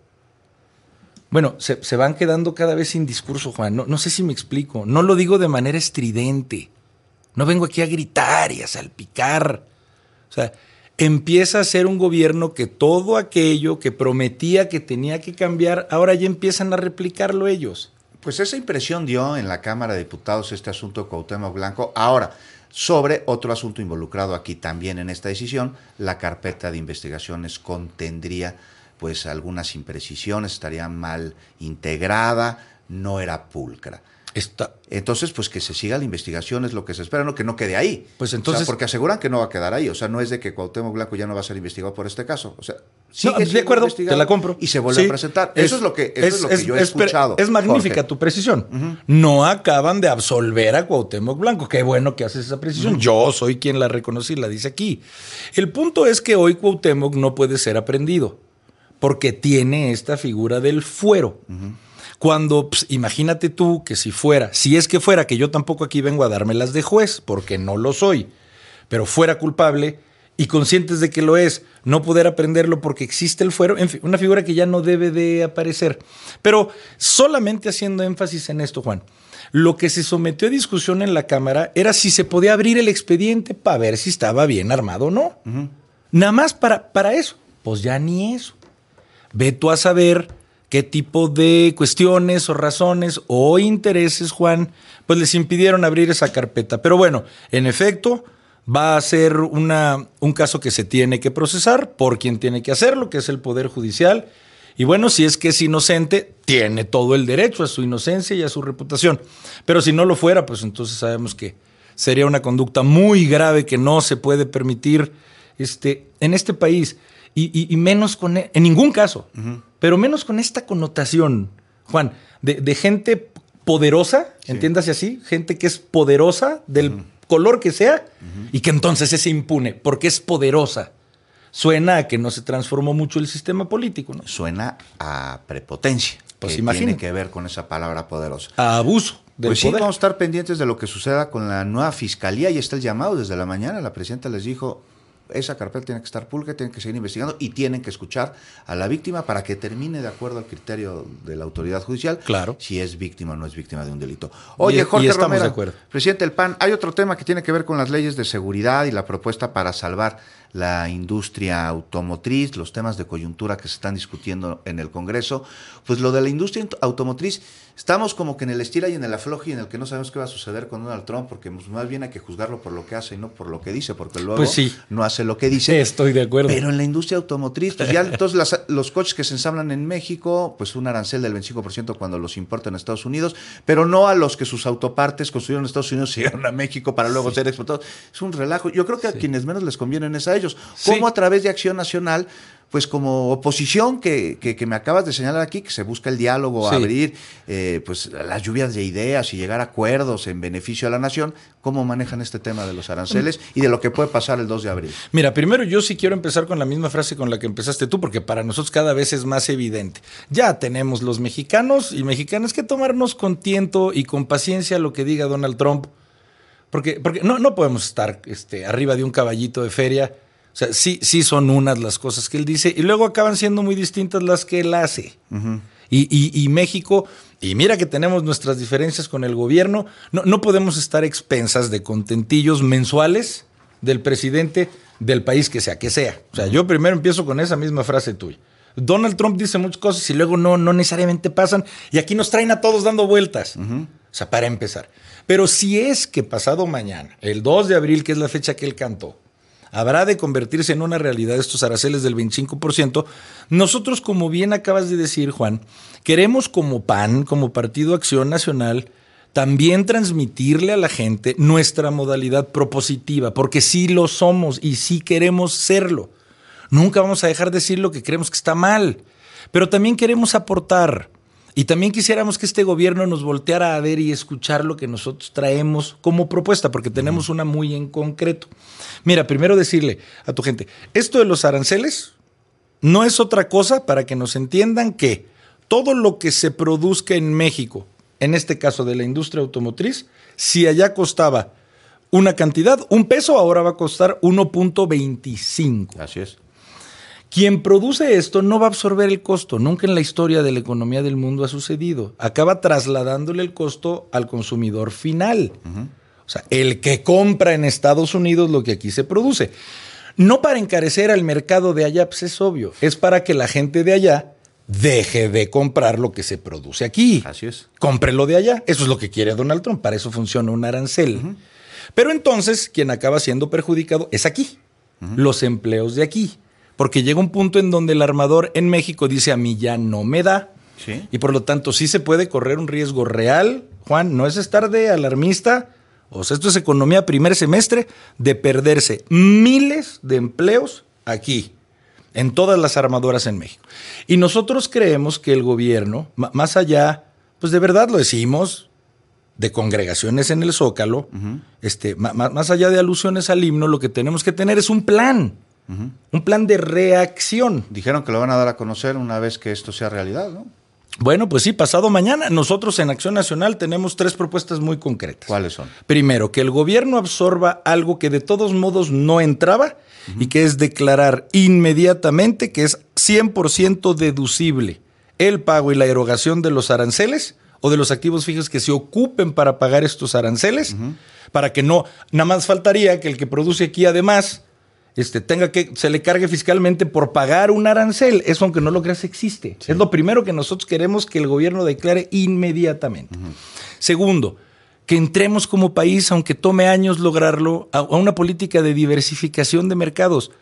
Bueno, se van quedando cada vez sin discurso, Juan. No sé si me explico. No lo digo de manera estridente. No vengo aquí a gritar y a salpicar. O sea, empieza a ser un gobierno que todo aquello que prometía que tenía que cambiar, ahora ya empiezan a replicarlo ellos. Pues esa impresión dio en la Cámara de Diputados este asunto de Cuauhtémoc Blanco. Ahora, sobre otro asunto involucrado aquí también en esta decisión, la carpeta de investigaciones contendría pues algunas imprecisiones, estaría mal integrada, no era pulcra. Entonces, pues que se siga la investigación es lo que se espera, no que no quede ahí. Pues entonces, o sea, porque aseguran que no va a quedar ahí. O sea, no es de que Cuauhtémoc Blanco ya no va a ser investigado por este caso. O sea, sigue de acuerdo, te la compro. Y se vuelve a presentar. Eso es lo que yo he escuchado. Es magnífica, Jorge, tu precisión. No acaban de absolver a Cuauhtémoc Blanco. Qué bueno que haces esa precisión. Yo soy quien la reconoce y la dice aquí. El punto es que hoy Cuauhtémoc no puede ser aprendido porque tiene esta figura del fuero. Cuando, pues, imagínate tú que si es que fuera, que yo tampoco aquí vengo a dármelas de juez, porque no lo soy, pero fuera culpable y conscientes de que lo es, no poder aprenderlo porque existe el fuero, en fin, una figura que ya no debe de aparecer. Pero solamente haciendo énfasis en esto, Juan, lo que se sometió a discusión en la Cámara era si se podía abrir el expediente para ver si estaba bien armado o no. Nada más para eso. Pues ya ni eso. Ve tú a saber qué tipo de cuestiones o razones o intereses, Juan, pues les impidieron abrir esa carpeta. Pero bueno, en efecto, va a ser un caso que se tiene que procesar por quien tiene que hacerlo, que es el Poder Judicial. Y bueno, si es que es inocente, tiene todo el derecho a su inocencia y a su reputación. Pero si no lo fuera, pues entonces sabemos que sería una conducta muy grave que no se puede permitir en este país. Y menos en ningún caso, pero menos con esta connotación, Juan, de gente poderosa, entiéndase así, gente que es poderosa del color que sea y que entonces es impune porque es poderosa. Suena a que no se transformó mucho el sistema político, ¿no? Suena a prepotencia, pues que tiene que ver con esa palabra poderosa. A abuso del poder. Sí, vamos a estar pendientes de lo que suceda con la nueva fiscalía y está el llamado desde la mañana. La presidenta les dijo: esa carpeta tiene que estar pulcra, tienen que seguir investigando y tienen que escuchar a la víctima para que termine de acuerdo al criterio de la autoridad judicial, claro, si es víctima o no es víctima de un delito. Oye, Jorge Romero, presidente del PAN, hay otro tema que tiene que ver con las leyes de seguridad y la propuesta para salvar la industria automotriz, los temas de coyuntura que se están discutiendo en el Congreso. Pues lo de la industria automotriz, estamos como que en el estira y en el afloje y en el que no sabemos qué va a suceder con Donald Trump, porque más bien hay que juzgarlo por lo que hace y no por lo que dice, porque luego no hace lo que dice. Estoy de acuerdo. Pero en la industria automotriz, pues ya entonces los coches que se ensamblan en México, pues un arancel del 25% cuando los importan a Estados Unidos, pero no a los que sus autopartes construyeron en Estados Unidos y llegaron a México para luego ser exportados. Es un relajo. Yo creo que a quienes menos les convienen es a ellos. Como a través de Acción Nacional, pues como oposición que me acabas de señalar aquí, que se busca el diálogo, abrir pues las lluvias de ideas y llegar a acuerdos en beneficio de la nación, ¿cómo manejan este tema de los aranceles y de lo que puede pasar el 2 de abril? Mira, primero yo sí quiero empezar con la misma frase con la que empezaste tú, porque para nosotros cada vez es más evidente. Ya tenemos los mexicanos y mexicanas que tomarnos con tiento y con paciencia lo que diga Donald Trump, porque no podemos estar arriba de un caballito de feria. O sea, sí son unas las cosas que él dice y luego acaban siendo muy distintas las que él hace. Y México, y mira que tenemos nuestras diferencias con el gobierno, no podemos estar expensas de contentillos mensuales del presidente del país que sea. O sea, yo primero empiezo con esa misma frase tuya. Donald Trump dice muchas cosas y luego no necesariamente pasan. Y aquí nos traen a todos dando vueltas. O sea, para empezar. Pero si es que pasado mañana, el 2 de abril, que es la fecha que él cantó, habrá de convertirse en una realidad estos aranceles del 25%, nosotros, como bien acabas de decir, Juan, queremos como PAN, como Partido Acción Nacional, también transmitirle a la gente nuestra modalidad propositiva, porque sí lo somos y sí queremos serlo. Nunca vamos a dejar de decir lo que creemos que está mal, pero también queremos aportar. Y también quisiéramos que este gobierno nos volteara a ver y escuchar lo que nosotros traemos como propuesta, porque tenemos una muy en concreto. Mira, primero decirle a tu gente, esto de los aranceles no es otra cosa para que nos entiendan que todo lo que se produzca en México, en este caso de la industria automotriz, si allá costaba una cantidad, $1, ahora va a costar 1.25. Así es. Quien produce esto no va a absorber el costo. Nunca en la historia de la economía del mundo ha sucedido. Acaba trasladándole el costo al consumidor final. O sea, el que compra en Estados Unidos lo que aquí se produce. No para encarecer al mercado de allá, pues es obvio. Es para que la gente de allá deje de comprar lo que se produce aquí. Así es. Cómprelo de allá. Eso es lo que quiere Donald Trump. Para eso funciona un arancel. Pero entonces, quien acaba siendo perjudicado es aquí. Los empleos de aquí. Porque llega un punto en donde el armador en México dice, a mí ya no me da. Sí. Y por lo tanto sí se puede correr un riesgo real, Juan, no es estar de alarmista, o sea, esto es economía primer semestre, de perderse miles de empleos aquí, en todas las armadoras en México. Y nosotros creemos que el gobierno, más allá, pues de verdad lo decimos, de congregaciones en el Zócalo, más allá de alusiones al himno, lo que tenemos que tener es un plan. Un plan de reacción. Dijeron que lo van a dar a conocer una vez que esto sea realidad, ¿no? Bueno, pues sí, pasado mañana. Nosotros en Acción Nacional tenemos 3 propuestas muy concretas. ¿Cuáles son? Primero, que el gobierno absorba algo que de todos modos no entraba y que es declarar inmediatamente que es 100% deducible el pago y la erogación de los aranceles o de los activos fijos que se ocupen para pagar estos aranceles, para que no, nada más faltaría que el que produce aquí además tenga que se le cargue fiscalmente por pagar un arancel. Eso, aunque no lo creas, existe. Sí. Es lo primero que nosotros queremos que el gobierno declare inmediatamente. Segundo, que entremos como país, aunque tome años lograrlo, a una política de diversificación de mercados.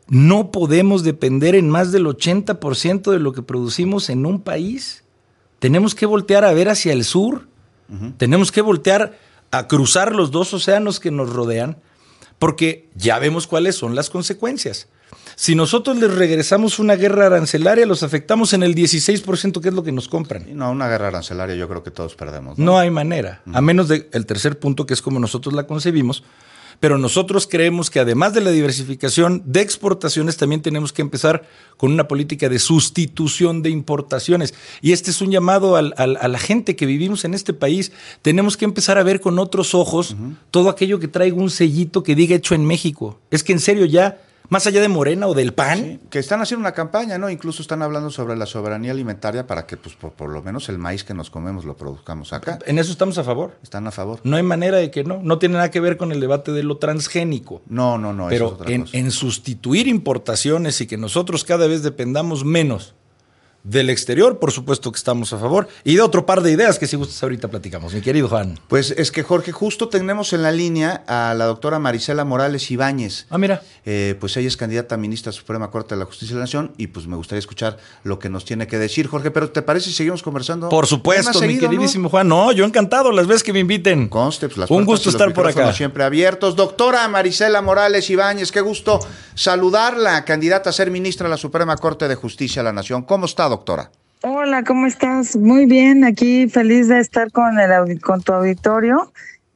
No podemos depender en más del 80% de lo que producimos en un país. Tenemos que voltear a ver hacia el sur. Tenemos que voltear a cruzar los 2 océanos que nos rodean, porque ya vemos cuáles son las consecuencias. Si nosotros les regresamos una guerra arancelaria, los afectamos en el 16%, que es lo que nos compran. No, una guerra arancelaria yo creo que todos perdemos. No hay manera, a menos del tercer punto, que es como nosotros la concebimos. Pero nosotros creemos que además de la diversificación de exportaciones, también tenemos que empezar con una política de sustitución de importaciones. Y este es un llamado a la gente que vivimos en este país. Tenemos que empezar a ver con otros ojos todo aquello que traiga un sellito que diga hecho en México. Es que en serio ya, más allá de Morena o del PAN. Sí, que están haciendo una campaña, ¿no? Incluso están hablando sobre la soberanía alimentaria para que, pues, por lo menos el maíz que nos comemos lo produzcamos acá. En eso estamos a favor. Están a favor. No hay manera de que no. No tiene nada que ver con el debate de lo transgénico. No. Pero eso es otra cosa. En sustituir importaciones y que nosotros cada vez dependamos menos del exterior, por supuesto que estamos a favor. Y de otro par de ideas que si gustas ahorita platicamos, mi querido Juan. Pues es que, Jorge, justo tenemos en la línea a la doctora Marisela Morales Ibáñez. Ah, mira. Pues ella es candidata a ministra Suprema Corte de la Justicia de la Nación y pues me gustaría escuchar lo que nos tiene que decir, Jorge. Pero ¿te parece si seguimos conversando? Por supuesto, mi queridísimo, ¿no? Juan. No, yo encantado las veces que me inviten. Conste, pues un gusto estar por acá. Siempre abiertos. Doctora Marisela Morales Ibáñez, qué gusto saludarla, candidata a ser ministra de la Suprema Corte de Justicia de la Nación. ¿Cómo está, doctora? Hola, ¿cómo estás? Muy bien, aquí feliz de estar con tu auditorio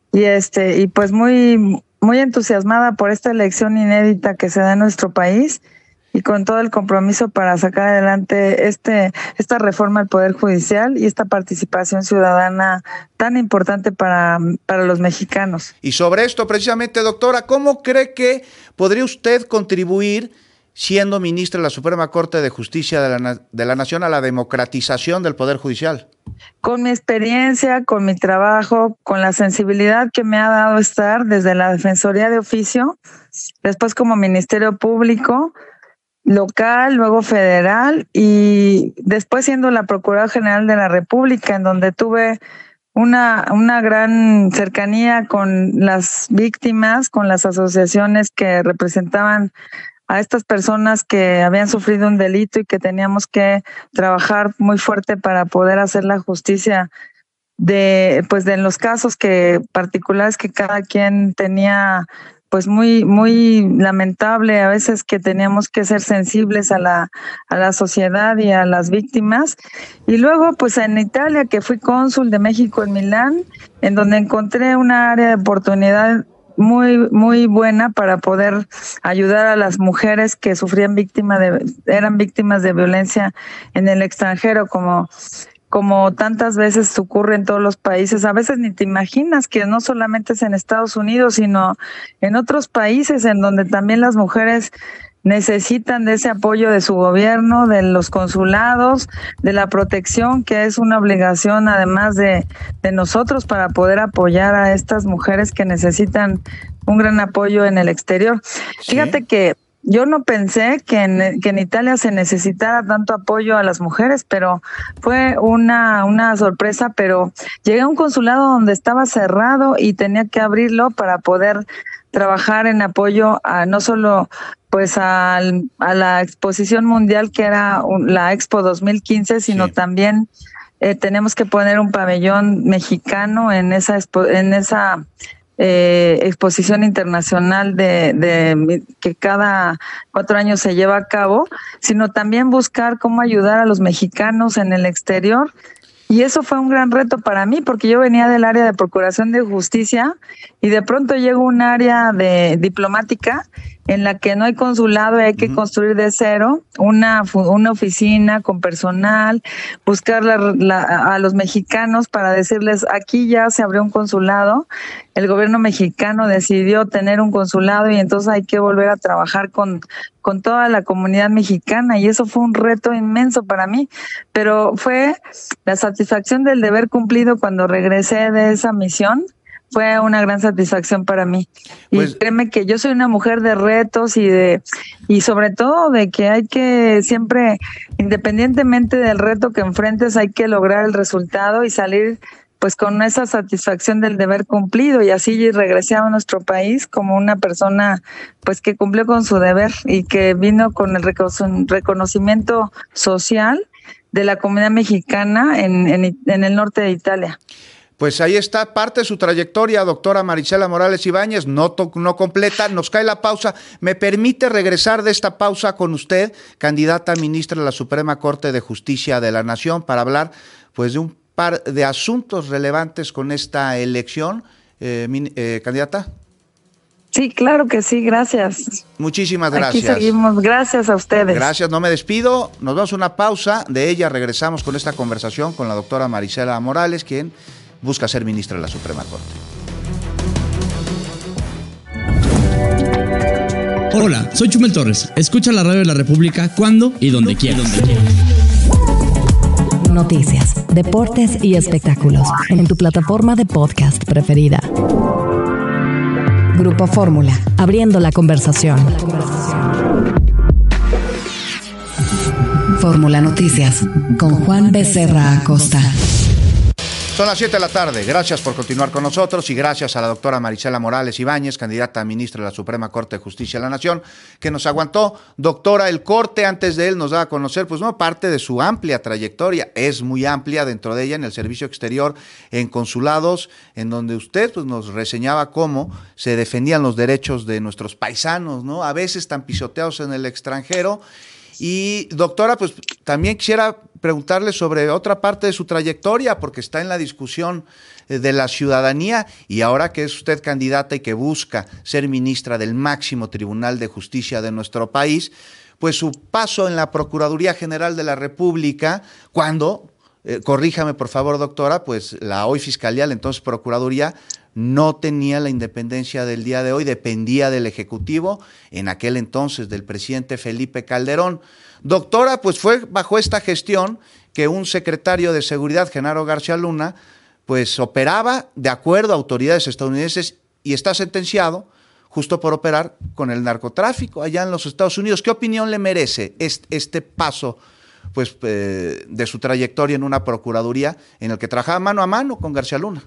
y pues muy entusiasmada por esta elección inédita que se da en nuestro país y con todo el compromiso para sacar adelante esta reforma al Poder Judicial y esta participación ciudadana tan importante para los mexicanos. Y sobre esto precisamente, doctora, ¿cómo cree que podría usted contribuir, siendo ministra de la Suprema Corte de Justicia de la Nación, a la democratización del Poder Judicial? Con mi experiencia, con mi trabajo, con la sensibilidad que me ha dado estar desde la Defensoría de Oficio, después como Ministerio Público, local, luego federal y después siendo la Procuradora General de la República, en donde tuve una gran cercanía con las víctimas, con las asociaciones que representaban a estas personas que habían sufrido un delito y que teníamos que trabajar muy fuerte para poder hacer la justicia de los casos particulares que cada quien tenía, pues muy lamentable a veces, que teníamos que ser sensibles a la sociedad y a las víctimas. Y luego pues en Italia, que fui cónsul de México en Milán, en donde encontré una área de oportunidad muy buena para poder ayudar a las mujeres que eran víctimas de violencia en el extranjero, como tantas veces ocurre en todos los países. A veces ni te imaginas que no solamente es en Estados Unidos, sino en otros países en donde también las mujeres necesitan de ese apoyo de su gobierno, de los consulados, de la protección, que es una obligación además de nosotros para poder apoyar a estas mujeres que necesitan un gran apoyo en el exterior. Sí. Fíjate que yo no pensé que en Italia se necesitara tanto apoyo a las mujeres, pero fue una sorpresa. Pero llegué a un consulado donde estaba cerrado y tenía que abrirlo para poder trabajar en apoyo a no solo pues a la exposición mundial que era la Expo 2015, sino también tenemos que poner un pabellón mexicano en esa exposición internacional que cada 4 años se lleva a cabo, sino también buscar cómo ayudar a los mexicanos en el exterior. Y eso fue un gran reto para mí, porque yo venía del área de Procuración de Justicia y de pronto llego a un área de diplomática en la que no hay consulado y hay que construir de cero una oficina con personal, buscar a los mexicanos para decirles, aquí ya se abrió un consulado, el gobierno mexicano decidió tener un consulado y entonces hay que volver a trabajar con toda la comunidad mexicana, y eso fue un reto inmenso para mí, pero fue la satisfacción del deber cumplido cuando regresé de esa misión. Fue una gran satisfacción para mí. Pues, y créeme que yo soy una mujer de retos y sobre todo de que hay que siempre, independientemente del reto que enfrentes, hay que lograr el resultado y salir pues con esa satisfacción del deber cumplido. Y así regresé a nuestro país como una persona pues que cumplió con su deber y que vino con el reconocimiento social de la comunidad mexicana en el norte de Italia. Pues ahí está parte de su trayectoria, doctora Marisela Morales Ibáñez, no completa, nos cae la pausa. ¿Me permite regresar de esta pausa con usted, candidata a ministra de la Suprema Corte de Justicia de la Nación, para hablar pues de un par de asuntos relevantes con esta elección, candidata? Sí, claro que sí, gracias. Muchísimas gracias. Aquí seguimos, gracias a ustedes. Gracias, no me despido, nos vamos a una pausa, de ella regresamos con esta conversación con la doctora Marisela Morales, quien busca ser ministra de la Suprema Corte. Hola, soy Chumel Torres. Escucha la radio de la República cuando y donde quieras. Noticias, deportes y espectáculos en tu plataforma de podcast preferida. Grupo Fórmula, abriendo la conversación. Fórmula Noticias con Juan Becerra Acosta. Son las 7 de la tarde. Gracias por continuar con nosotros y gracias a la doctora Marisela Morales Ibáñez, candidata a ministra de la Suprema Corte de Justicia de la Nación, que nos aguantó. Doctora, el corte antes de él nos da a conocer parte de su amplia trayectoria. Es muy amplia, dentro de ella en el servicio exterior, en consulados, en donde usted nos reseñaba cómo se defendían los derechos de nuestros paisanos, ¿no? A veces tan pisoteados en el extranjero. Y doctora, pues también quisiera preguntarle sobre otra parte de su trayectoria, porque está en la discusión de la ciudadanía, y ahora que es usted candidata y que busca ser ministra del máximo Tribunal de Justicia de nuestro país, pues su paso en la Procuraduría General de la República, cuando, corríjame por favor doctora, pues la hoy Fiscalía, la entonces Procuraduría, no tenía la independencia del día de hoy, dependía del Ejecutivo, en aquel entonces del presidente Felipe Calderón. Doctora, pues fue bajo esta gestión que un secretario de Seguridad, Genaro García Luna, pues operaba de acuerdo a autoridades estadounidenses y está sentenciado justo por operar con el narcotráfico allá en los Estados Unidos. ¿Qué opinión le merece este paso pues, de su trayectoria en una procuraduría en el que trabajaba mano a mano con García Luna?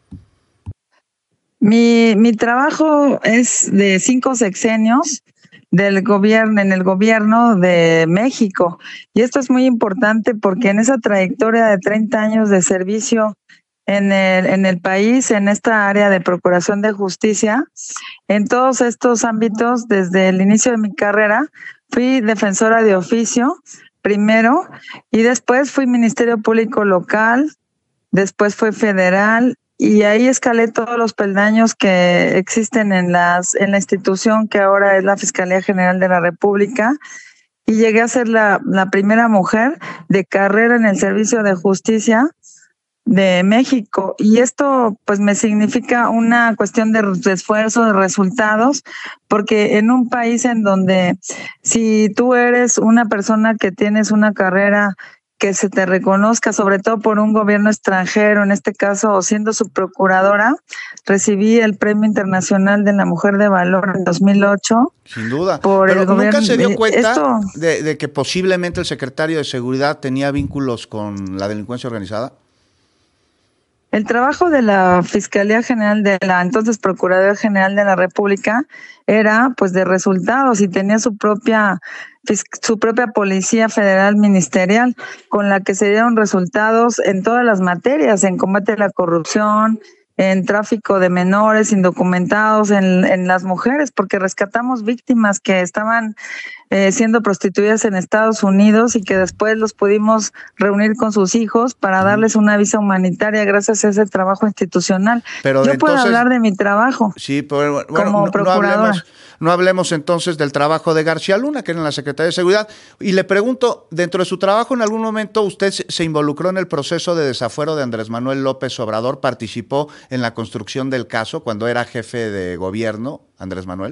Mi trabajo es de 5 sexenios del gobierno, en el gobierno de México. Y esto es muy importante porque en esa trayectoria de 30 años de servicio en el país, en esta área de procuración de justicia, en todos estos ámbitos, desde el inicio de mi carrera, fui defensora de oficio primero y después fui Ministerio Público local, después fue federal, y ahí escalé todos los peldaños que existen en la institución que ahora es la Fiscalía General de la República, y llegué a ser la primera mujer de carrera en el Servicio de Justicia de México. Y esto pues me significa una cuestión de esfuerzo, de resultados, porque en un país en donde si tú eres una persona que tienes una carrera que se te reconozca, sobre todo por un gobierno extranjero, en este caso siendo su procuradora, recibí el Premio Internacional de la Mujer de Valor en 2008. Sin duda. Pero ¿nunca se dio cuenta de que posiblemente el secretario de Seguridad tenía vínculos con la delincuencia organizada? El trabajo de la Fiscalía General de la entonces Procuraduría General de la República era pues de resultados y tenía su propia Policía Federal Ministerial con la que se dieron resultados en todas las materias, en combate a la corrupción, en tráfico de menores indocumentados, en las mujeres, porque rescatamos víctimas que estaban siendo prostituidas en Estados Unidos y que después los pudimos reunir con sus hijos para darles una visa humanitaria gracias a ese trabajo institucional. Pero yo entonces, puedo hablar de mi trabajo. Sí, pero bueno, como procuradora. No hablemos entonces del trabajo de García Luna, que era en la Secretaría de Seguridad. Y le pregunto, dentro de su trabajo, ¿en algún momento usted se involucró en el proceso de desafuero de Andrés Manuel López Obrador? ¿Participó en la construcción del caso cuando era jefe de gobierno, Andrés Manuel?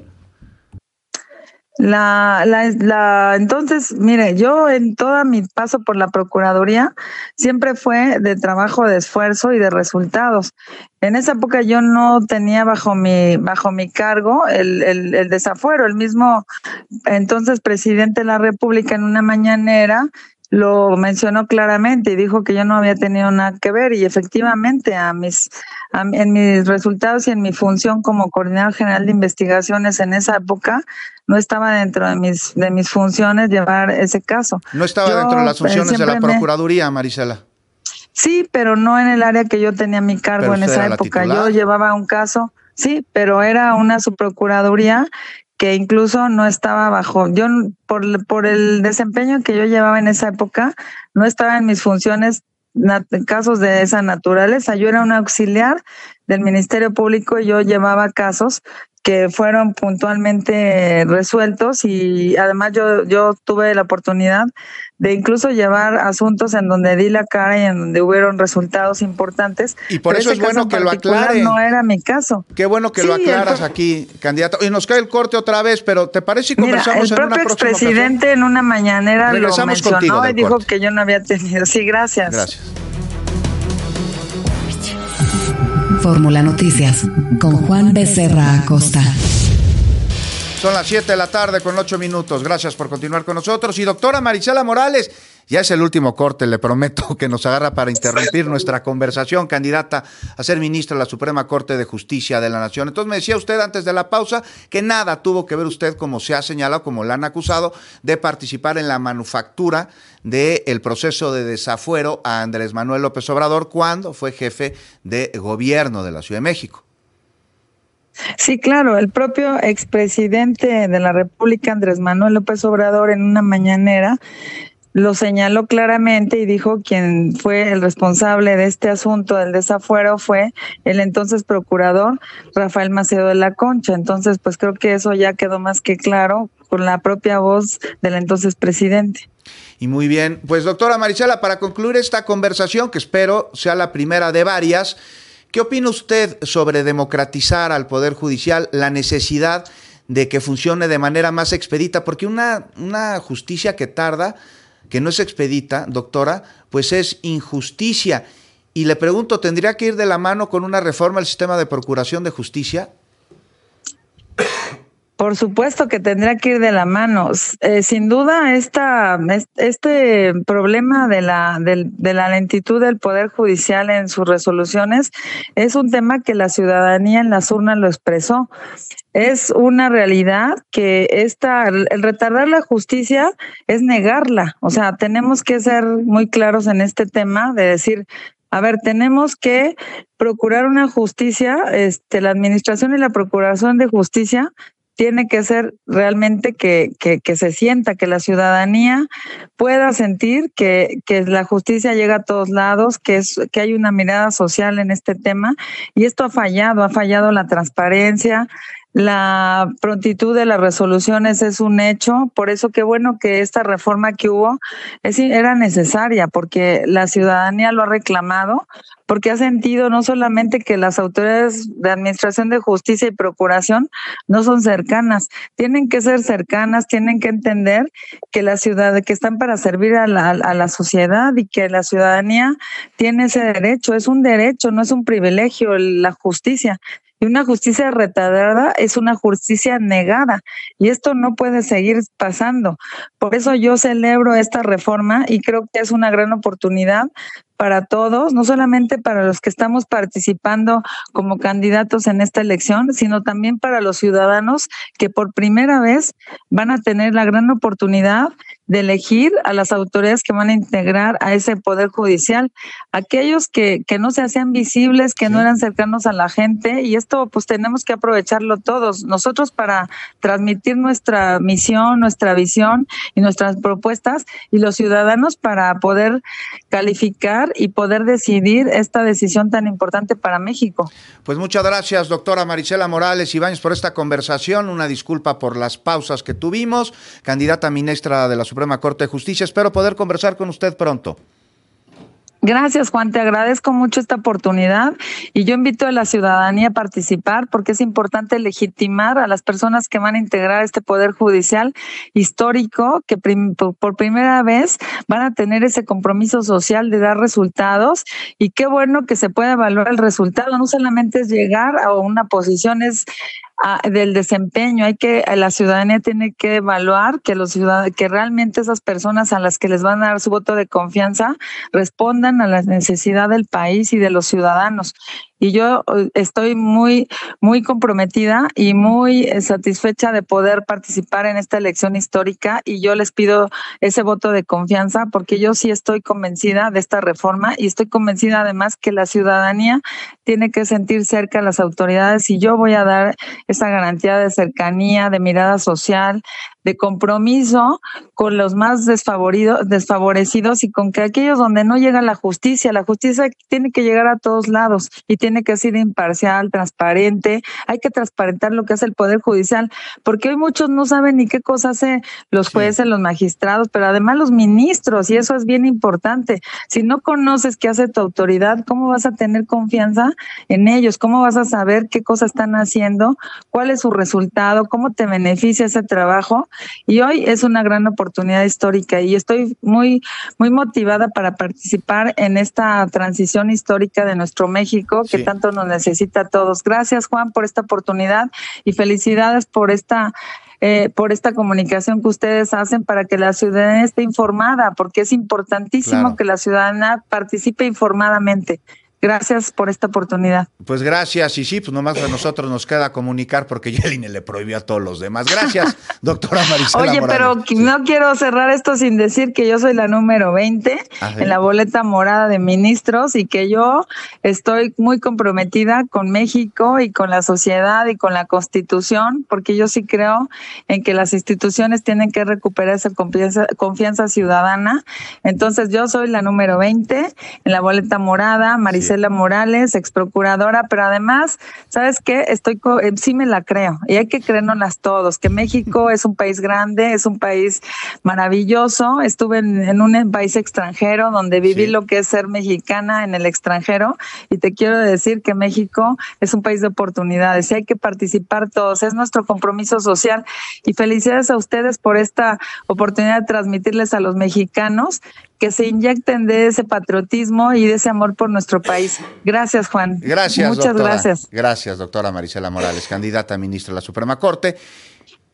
Entonces, mire, yo en todo mi paso por la Procuraduría siempre fue de trabajo, de esfuerzo y de resultados. En esa época yo no tenía bajo mi cargo el desafuero. El mismo entonces presidente de la República en una mañanera lo mencionó claramente y dijo que yo no había tenido nada que ver, y efectivamente en mis resultados y en mi función como coordinador general de investigaciones en esa época no estaba dentro de mis funciones llevar ese caso. No estaba dentro de las funciones de la Procuraduría, Marisela. Sí, pero no en el área que yo tenía mi cargo en esa época. Yo llevaba un caso, sí, pero era una subprocuraduría que incluso no estaba bajo, yo por el desempeño que yo llevaba en esa época, no estaba en mis funciones casos de esa naturaleza. Yo era un auxiliar del Ministerio Público y yo llevaba casos que fueron puntualmente resueltos, y además yo tuve la oportunidad de incluso llevar asuntos en donde di la cara y en donde hubieron resultados importantes. Y por eso es bueno que lo aclare. No era mi caso. Qué bueno que lo aclaras aquí, candidata. Y nos cae el corte otra vez, pero ¿te parece si conversamos en una próxima ocasión? El propio expresidente en una mañanera regresamos lo mencionó contigo y dijo corte. que yo no había tenido. Sí, gracias. Gracias. Fórmula Noticias con Juan Becerra Acosta. Son las 7 de la tarde con 8 minutos. Gracias por continuar con nosotros. Y doctora Marisela Morales, ya es el último corte, le prometo, que nos agarra para interrumpir nuestra conversación, candidata a ser ministra de la Suprema Corte de Justicia de la Nación. Entonces me decía usted antes de la pausa que nada tuvo que ver usted, como se ha señalado, como la han acusado, de participar en la manufactura del proceso de desafuero a Andrés Manuel López Obrador cuando fue jefe de gobierno de la Ciudad de México. Sí, claro, el propio expresidente de la República, Andrés Manuel López Obrador, en una mañanera lo señaló claramente y dijo quien fue el responsable de este asunto del desafuero fue el entonces procurador Rafael Macedo de la Concha. Entonces, pues creo que eso ya quedó más que claro con la propia voz del entonces presidente. Y muy bien, pues doctora Marisela, para concluir esta conversación, que espero sea la primera de varias, ¿qué opina usted sobre democratizar al Poder Judicial, la necesidad de que funcione de manera más expedita? Porque una justicia que tarda, que no es expedita, doctora, pues es injusticia. Y le pregunto, ¿tendría que ir de la mano con una reforma al sistema de procuración de justicia? Por supuesto que tendría que ir de la mano. Sin duda, este problema de la lentitud del Poder Judicial en sus resoluciones es un tema que la ciudadanía en las urnas lo expresó. Es una realidad que el retardar la justicia es negarla. O sea, tenemos que ser muy claros en este tema de decir, a ver, tenemos que procurar una justicia, la administración y la procuración de justicia tiene que ser realmente que se sienta, que la ciudadanía pueda sentir que la justicia llega a todos lados, que hay una mirada social en este tema, y esto ha fallado la transparencia. La prontitud de las resoluciones es un hecho, por eso qué bueno que esta reforma que hubo era necesaria, porque la ciudadanía lo ha reclamado, porque ha sentido no solamente que las autoridades de administración de justicia y procuración no son cercanas, tienen que ser cercanas, tienen que entender que que están para servir a la sociedad y que la ciudadanía tiene ese derecho, es un derecho, no es un privilegio la justicia. Y una justicia retardada es una justicia negada, y esto no puede seguir pasando. Por eso yo celebro esta reforma y creo que es una gran oportunidad para todos, no solamente para los que estamos participando como candidatos en esta elección, sino también para los ciudadanos que por primera vez van a tener la gran oportunidad de elegir a las autoridades que van a integrar a ese Poder Judicial, aquellos que no se hacían visibles, que no eran cercanos a la gente, y esto pues tenemos que aprovecharlo todos, nosotros para transmitir nuestra misión, nuestra visión y nuestras propuestas, y los ciudadanos para poder calificar y poder decidir esta decisión tan importante para México. Pues muchas gracias, doctora Marisela Morales Ibáñez, por esta conversación. Una disculpa por las pausas que tuvimos. Candidata ministra de la Suprema Corte de Justicia, espero poder conversar con usted pronto. Gracias, Juan, te agradezco mucho esta oportunidad y yo invito a la ciudadanía a participar porque es importante legitimar a las personas que van a integrar este Poder Judicial histórico, que por primera vez van a tener ese compromiso social de dar resultados, y qué bueno que se pueda evaluar el resultado, no solamente es llegar a una posición, es del desempeño. La ciudadanía tiene que evaluar que realmente esas personas a las que les van a dar su voto de confianza respondan a la necesidad del país y de los ciudadanos. Y yo estoy muy, muy comprometida y muy satisfecha de poder participar en esta elección histórica, y yo les pido ese voto de confianza porque yo sí estoy convencida de esta reforma y estoy convencida además que la ciudadanía tiene que sentir cerca a las autoridades, y yo voy a dar esa garantía de cercanía, de mirada social, de compromiso con los más desfavorecidos y con que aquellos donde no llega la justicia tiene que llegar a todos lados y tiene que ser imparcial, transparente. Hay que transparentar lo que hace el Poder Judicial, porque hoy muchos no saben ni qué cosa hacen los jueces, los magistrados, pero además los ministros, y eso es bien importante. Si no conoces qué hace tu autoridad, ¿cómo vas a tener confianza en ellos? ¿Cómo vas a saber qué cosas están haciendo? ¿Cuál es su resultado? ¿Cómo te beneficia ese trabajo? Y hoy es una gran oportunidad histórica y estoy muy, muy motivada para participar en esta transición histórica de nuestro México que tanto nos necesita a todos. Gracias, Juan, por esta oportunidad y felicidades por esta comunicación que ustedes hacen para que la ciudadanía esté informada, porque es importantísimo que la ciudadanía participe informadamente. Gracias por esta oportunidad. Pues gracias, y sí, pues nomás a nosotros nos queda comunicar porque ya el INE le prohibió a todos los demás. Gracias, doctora Marisela Oye, Morales. pero no quiero cerrar esto sin decir que yo soy la número 20 en la boleta morada de ministros y que yo estoy muy comprometida con México y con la sociedad y con la Constitución, porque yo sí creo en que las instituciones tienen que recuperar esa confianza ciudadana. Entonces yo soy la número 20 en la boleta morada, Marisela Morales, ex procuradora, pero además, ¿sabes qué? Sí me la creo, y hay que creérnoslas todos, que México es un país grande, es un país maravilloso. Estuve en un país extranjero donde viví lo que es ser mexicana en el extranjero, y te quiero decir que México es un país de oportunidades y hay que participar todos, es nuestro compromiso social, y felicidades a ustedes por esta oportunidad de transmitirles a los mexicanos que se inyecten de ese patriotismo y de ese amor por nuestro país. Gracias, Juan. Gracias, Muchas doctora. gracias. Gracias, doctora Marisela Morales, candidata a ministra de la Suprema Corte.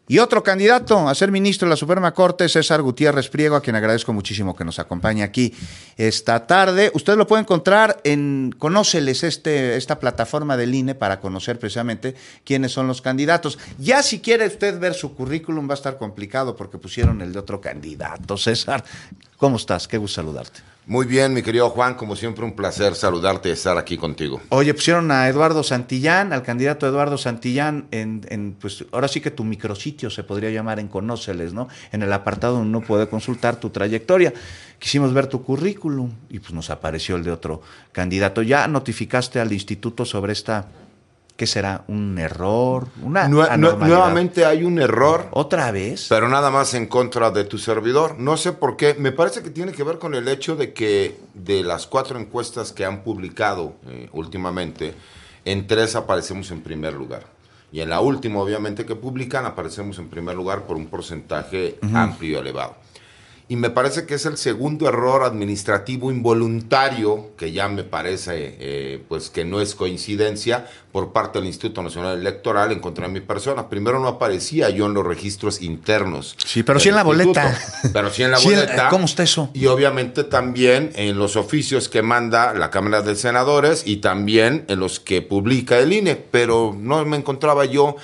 Y otro candidato a ser ministro de la Suprema Corte, César Gutiérrez Priego, a quien agradezco muchísimo que nos acompañe aquí esta tarde. Usted lo puede encontrar en Conóceles, esta plataforma del INE, para conocer precisamente quiénes son los candidatos. Ya si quiere usted ver su currículum va a estar complicado porque pusieron el de otro candidato. César, ¿cómo estás? Qué gusto saludarte. Muy bien, mi querido Juan, como siempre un placer saludarte y estar aquí contigo. Oye, pusieron a Eduardo Santillán, al candidato Eduardo Santillán, pues ahora sí que tu micrositio se podría llamar en Conóceles, ¿no? En el apartado donde uno puede consultar tu trayectoria. Quisimos ver tu currículum y pues nos apareció el de otro candidato. ¿Ya notificaste al instituto sobre esta, qué será, un error, una anormalidad? Nuevamente hay un error. ¿Otra vez? Pero nada más en contra de tu servidor. No sé por qué. Me parece que tiene que ver con el hecho de que de las 4 encuestas que han publicado últimamente, en 3 aparecemos en primer lugar. Y en la última, obviamente, que publican, aparecemos en primer lugar por un porcentaje amplio y elevado. Y me parece que es el segundo error administrativo involuntario, que ya me parece pues que no es coincidencia, por parte del Instituto Nacional Electoral en contra de mi persona. Primero, no aparecía yo en los registros internos. Sí, pero sí en la boleta. Pero sí en la boleta. ¿Cómo está eso? Y obviamente también en los oficios que manda la Cámara de Senadores y también en los que publica el INE, pero no me encontraba yo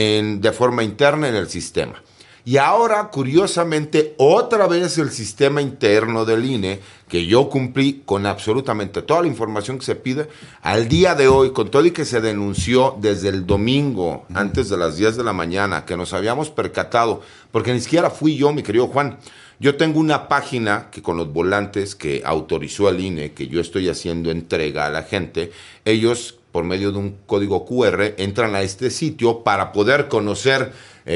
de forma interna en el sistema. Y ahora, curiosamente, otra vez el sistema interno del INE, que yo cumplí con absolutamente toda la información que se pide, al día de hoy, con todo y que se denunció desde el domingo, antes de las 10 de la mañana, que nos habíamos percatado, porque ni siquiera fui yo, mi querido Juan. Yo tengo una página que con los volantes que autorizó el INE, que yo estoy haciendo entrega a la gente, ellos, por medio de un código QR, entran a este sitio para poder conocer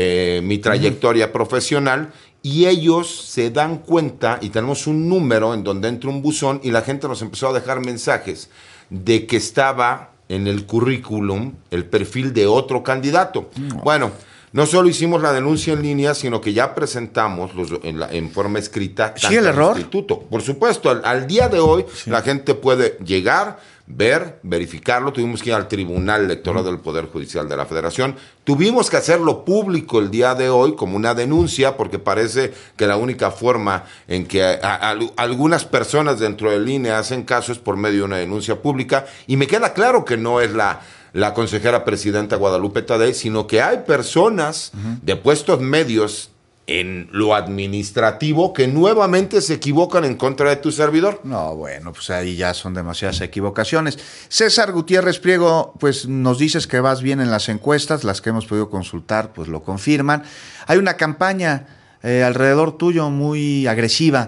mi trayectoria profesional, y ellos se dan cuenta, y tenemos un número en donde entra un buzón, y la gente nos empezó a dejar mensajes de que estaba en el currículum el perfil de otro candidato. Bueno, no solo hicimos la denuncia en línea, sino que ya presentamos en forma escrita. ¿Sí el error? Instituto. Por supuesto, al día de hoy la gente puede llegar, ver, verificarlo. Tuvimos que ir al Tribunal Electoral del Poder Judicial de la Federación. Tuvimos que hacerlo público el día de hoy como una denuncia, porque parece que la única forma en que algunas personas dentro del INE hacen caso es por medio de una denuncia pública, y me queda claro que no es la consejera presidenta Guadalupe Tadei, sino que hay personas de puestos medios en lo administrativo que nuevamente se equivocan en contra de tu servidor. No, bueno, pues ahí ya son demasiadas equivocaciones. César Gutiérrez Priego, pues nos dices que vas bien en las encuestas, las que hemos podido consultar pues lo confirman. Hay una campaña alrededor tuyo muy agresiva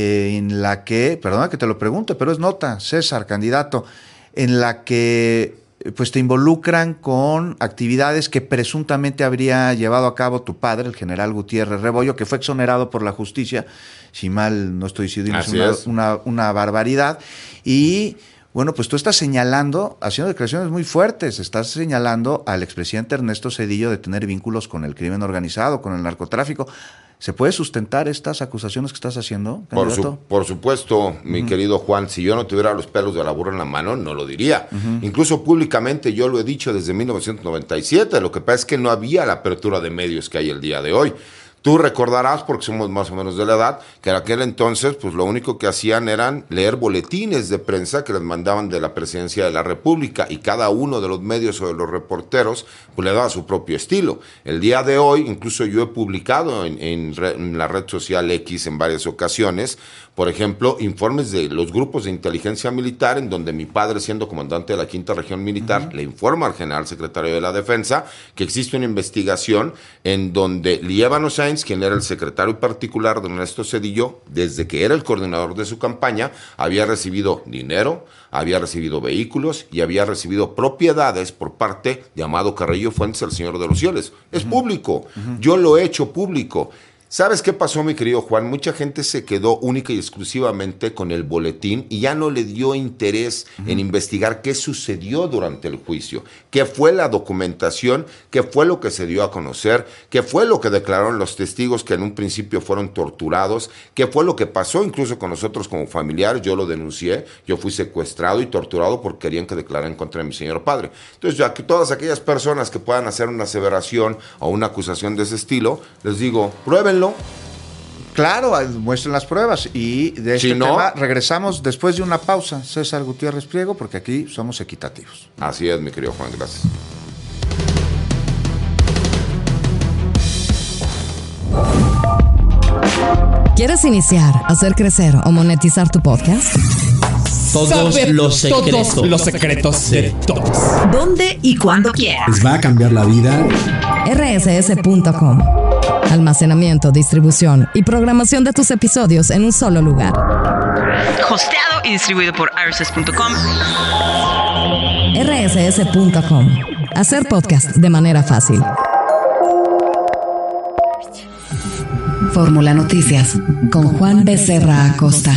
en la que, perdona que te lo pregunte, pero es nota, César, candidato, en la que pues te involucran con actividades que presuntamente habría llevado a cabo tu padre, el general Gutiérrez Rebollo, que fue exonerado por la justicia, si mal no estoy diciendo, es una barbaridad. Y bueno, pues tú estás señalando, haciendo declaraciones muy fuertes, estás señalando al expresidente Ernesto Zedillo de tener vínculos con el crimen organizado, con el narcotráfico. ¿Se puede sustentar estas acusaciones que estás haciendo, candidato? Por supuesto, mi querido Juan, si yo no tuviera los pelos de la burra en la mano, no lo diría. Incluso públicamente yo lo he dicho desde 1997, lo que pasa es que no había la apertura de medios que hay el día de hoy. Tú recordarás, porque somos más o menos de la edad, que en aquel entonces pues lo único que hacían eran leer boletines de prensa que les mandaban de la Presidencia de la República, y cada uno de los medios o de los reporteros pues le daba su propio estilo. El día de hoy, incluso yo he publicado en la red social X en varias ocasiones, por ejemplo, informes de los grupos de inteligencia militar, en donde mi padre, siendo comandante de la 5ª Región Militar, le informa al general secretario de la Defensa que existe una investigación en donde Liévano Sáenz, quien era el secretario particular de Ernesto Zedillo, desde que era el coordinador de su campaña, había recibido dinero, había recibido vehículos y había recibido propiedades por parte de Amado Carrillo Fuentes, el Señor de los Cielos. Es público, yo lo he hecho público. ¿Sabes qué pasó, mi querido Juan? Mucha gente se quedó única y exclusivamente con el boletín y ya no le dio interés en investigar qué sucedió durante el juicio, qué fue la documentación, qué fue lo que se dio a conocer, qué fue lo que declararon los testigos que en un principio fueron torturados, qué fue lo que pasó incluso con nosotros como familiares. Yo lo denuncié, yo fui secuestrado y torturado porque querían que declarara en contra de mi señor padre. Entonces, ya que todas aquellas personas que puedan hacer una aseveración o una acusación de ese estilo, les digo, pruébenlo. Claro, muestren las pruebas. Y de este tema regresamos después de una pausa. César Gutiérrez Priego, porque aquí somos equitativos. Así es, mi querido Juan, gracias. ¿Quieres iniciar, hacer crecer o monetizar tu podcast? Todos los secretos de todos. ¿Dónde y cuándo quieras? Les va a cambiar la vida. rss.com. Almacenamiento, distribución y programación de tus episodios en un solo lugar. Hosteado y distribuido por rss.com. rss.com. Hacer podcast de manera fácil. Fórmula Noticias con Juan Becerra Acosta.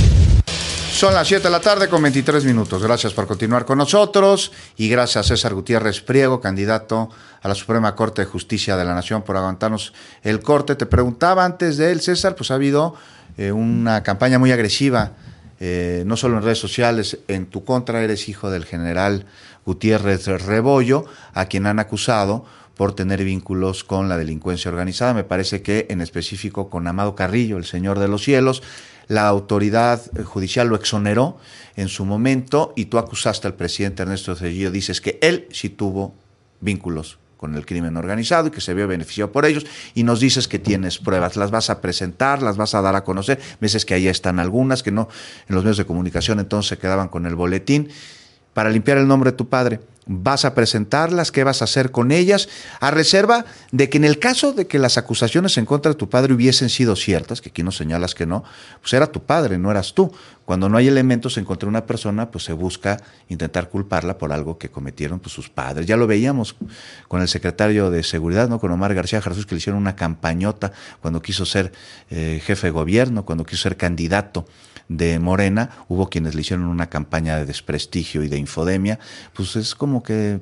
Son las 7 de la tarde con 23 minutos. Gracias por continuar con nosotros y gracias a César Gutiérrez Priego, candidato a la Suprema Corte de Justicia de la Nación, por aguantarnos el corte. Te preguntaba antes de él, César, pues ha habido una campaña muy agresiva, no solo en redes sociales, en tu contra. Eres hijo del general Gutiérrez Rebollo, a quien han acusado por tener vínculos con la delincuencia organizada. Me parece que en específico con Amado Carrillo, el Señor de los Cielos. La autoridad judicial lo exoneró en su momento y tú acusaste al presidente Ernesto Zedillo. Dices que él sí tuvo vínculos con el crimen organizado y que se vio beneficiado por ellos, y nos dices que tienes pruebas. ¿Las vas a presentar? ¿Las vas a dar a conocer? Me dices que ahí están algunas, que no en los medios de comunicación entonces se quedaban con el boletín. Para limpiar el nombre de tu padre, ¿vas a presentarlas? ¿Qué vas a hacer con ellas? A reserva de que en el caso de que las acusaciones en contra de tu padre hubiesen sido ciertas, que aquí nos señalas que no, pues era tu padre, no eras tú. Cuando no hay elementos en contra de una persona, pues se busca intentar culparla por algo que cometieron pues sus padres. Ya lo veíamos con el secretario de Seguridad, ¿no? Con Omar García Jesús, que le hicieron una campañota cuando quiso ser jefe de gobierno, cuando quiso ser candidato de Morena. Hubo quienes le hicieron una campaña de desprestigio y de infodemia. Pues es como que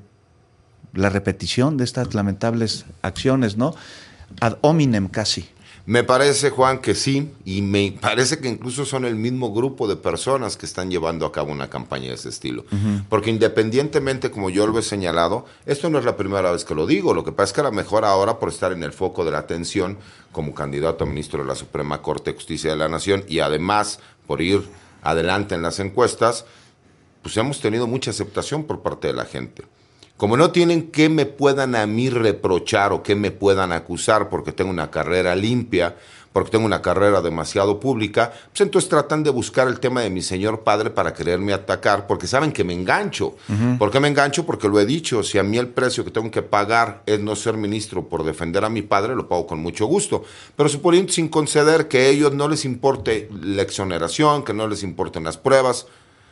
la repetición de estas lamentables acciones, ¿no? Ad hominem casi. Me parece, Juan, que sí, y me parece que incluso son el mismo grupo de personas que están llevando a cabo una campaña de ese estilo. Porque independientemente, como yo lo he señalado, esto no es la primera vez que lo digo. Lo que pasa es que a lo mejor ahora, por estar en el foco de la atención como candidato a ministro de la Suprema Corte de Justicia de la Nación y además por ir adelante en las encuestas, pues hemos tenido mucha aceptación por parte de la gente. Como no tienen que me puedan a mí reprochar o que me puedan acusar porque tengo una carrera limpia, porque tengo una carrera demasiado pública, pues entonces tratan de buscar el tema de mi señor padre para quererme atacar, porque saben que me engancho. ¿Por qué me engancho? Porque lo he dicho, si a mí el precio que tengo que pagar es no ser ministro por defender a mi padre, lo pago con mucho gusto. Pero suponiendo sin conceder que a ellos no les importe la exoneración, que no les importen las pruebas,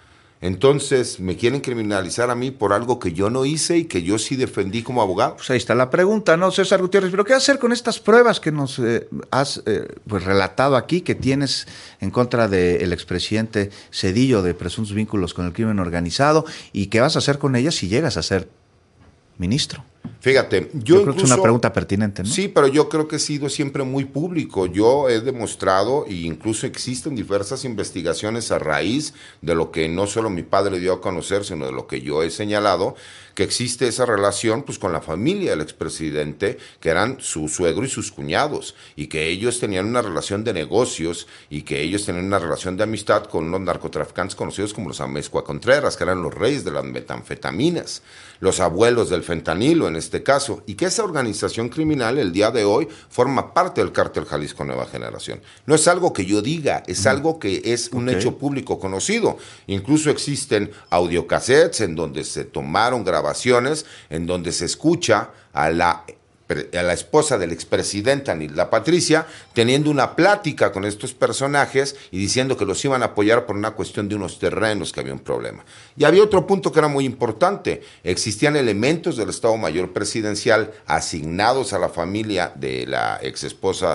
entonces me quieren criminalizar a mí por algo que yo no hice y que yo sí defendí como abogado. Pues ahí está la pregunta, ¿no, César Gutiérrez? ¿Pero qué hacer con estas pruebas que nos has pues relatado aquí, que tienes en contra del expresidente Zedillo de presuntos vínculos con el crimen organizado? ¿Y qué vas a hacer con ellas si llegas a ser ministro? Fíjate, yo creo que es una pregunta pertinente, ¿no? Sí, pero yo creo que he sido siempre muy público. Yo he demostrado, e incluso existen diversas investigaciones a raíz de lo que no solo mi padre dio a conocer, sino de lo que yo he señalado, que existe esa relación pues con la familia del expresidente, que eran su suegro y sus cuñados, y que ellos tenían una relación de negocios, y que ellos tenían una relación de amistad con unos narcotraficantes conocidos como los Amezcua Contreras, que eran los reyes de las metanfetaminas, los abuelos del fentanilo en este caso, y que esa organización criminal el día de hoy forma parte del cártel Jalisco Nueva Generación. No es algo que yo diga, es algo que es un hecho público conocido. Incluso existen audiocassettes en donde se tomaron grabaciones, en donde se escucha a la esposa del expresidente Anilda Patricia teniendo una plática con estos personajes y diciendo que los iban a apoyar por una cuestión de unos terrenos, que había un problema. Y había otro punto que era muy importante: existían elementos del Estado Mayor Presidencial asignados a la familia de la exesposa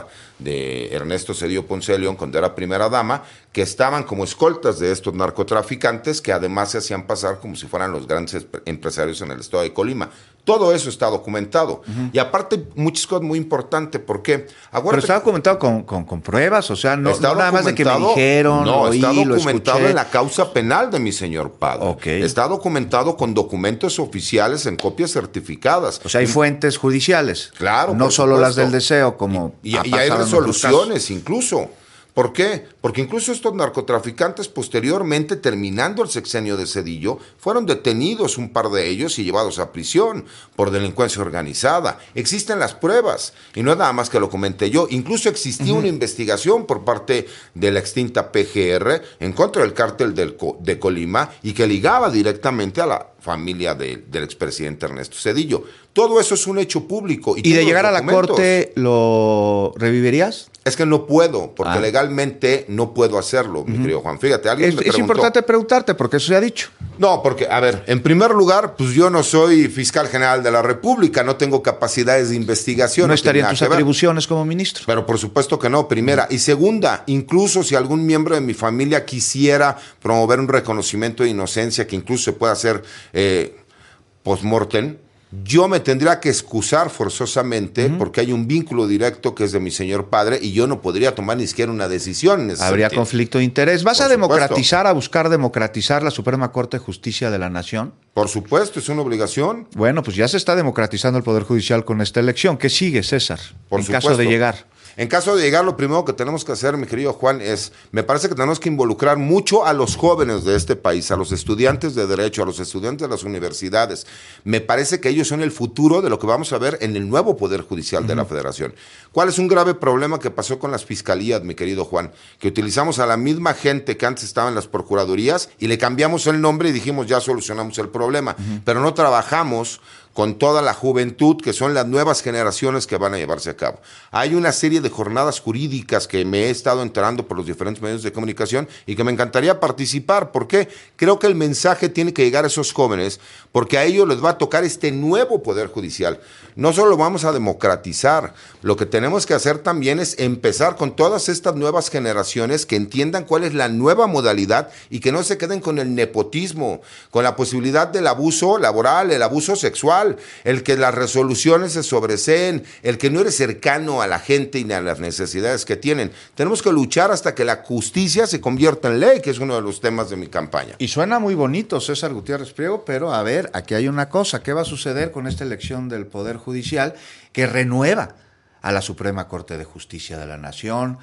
de Ernesto Zedillo Ponce de León cuando era primera dama, que estaban como escoltas de estos narcotraficantes que además se hacían pasar como si fueran los grandes empresarios en el estado de Colima. Todo eso está documentado. Y aparte, muchas cosas muy importantes. ¿Por qué? Pero está documentado con pruebas, o sea, no nada más de que me dijeron, no, oí, está documentado lo escuché. en la causa penal de mi señor padre. Okay. Está documentado con documentos oficiales en copias certificadas. O sea, hay fuentes judiciales. Claro, no por solo supuesto. las del deseo, como y hay resoluciones incluso. ¿Por qué? Porque incluso estos narcotraficantes posteriormente, terminando el sexenio de Zedillo, fueron detenidos un par de ellos y llevados a prisión por delincuencia organizada. Existen las pruebas y no es nada más que lo comenté yo. Incluso existía una investigación por parte de la extinta PGR en contra del cártel de Colima y que ligaba directamente a la familia del expresidente Ernesto Zedillo. Todo eso es un hecho público. ¿Y de llegar a la corte lo revivirías? Es que no puedo, porque legalmente no puedo hacerlo, mi querido Juan. Fíjate, alguien me preguntó. Es importante preguntarte, porque eso se ha dicho. No, porque, a ver, en primer lugar, pues yo no soy fiscal general de la República, no tengo capacidades de investigación. No estaría en tus atribuciones como ministro. Pero por supuesto que no, primera. Y segunda, incluso si algún miembro de mi familia quisiera promover un reconocimiento de inocencia, que incluso se pueda hacer post-mortem, yo me tendría que excusar forzosamente porque hay un vínculo directo que es de mi señor padre y yo no podría tomar ni siquiera una decisión en ese Habría sentido. conflicto de interés. ¿Vas Por a democratizar, supuesto. a buscar democratizar la Suprema Corte de Justicia de la Nación? Por supuesto, es una obligación. Bueno, pues ya se está democratizando el Poder Judicial con esta elección. ¿Qué sigue, César? En caso de llegar. En caso de llegar, lo primero que tenemos que hacer, mi querido Juan, me parece que tenemos que involucrar mucho a los jóvenes de este país, a los estudiantes de Derecho, a los estudiantes de las universidades. Me parece que ellos son el futuro de lo que vamos a ver en el nuevo Poder Judicial de la Federación. ¿Cuál es un grave problema que pasó con las fiscalías, mi querido Juan? Que utilizamos a la misma gente que antes estaba en las procuradurías y le cambiamos el nombre y dijimos ya solucionamos el problema, pero no trabajamos con toda la juventud, que son las nuevas generaciones que van a llevarse a cabo. Hay una serie de jornadas jurídicas que me he estado enterando por los diferentes medios de comunicación y que me encantaría participar. ¿Por qué? Creo que el mensaje tiene que llegar a esos jóvenes, porque a ellos les va a tocar este nuevo Poder Judicial. No solo lo vamos a democratizar, lo que tenemos que hacer también es empezar con todas estas nuevas generaciones que entiendan cuál es la nueva modalidad y que no se queden con el nepotismo, con la posibilidad del abuso laboral, el abuso sexual, el que las resoluciones se sobreseen, el que no eres cercano a la gente y a las necesidades que tienen. Tenemos que luchar hasta que la justicia se convierta en ley, que es uno de los temas de mi campaña. Y suena muy bonito, César Gutiérrez Priego, pero a ver, aquí hay una cosa. ¿Qué va a suceder con esta elección del Poder Judicial que renueva a la Suprema Corte de Justicia de la Nación,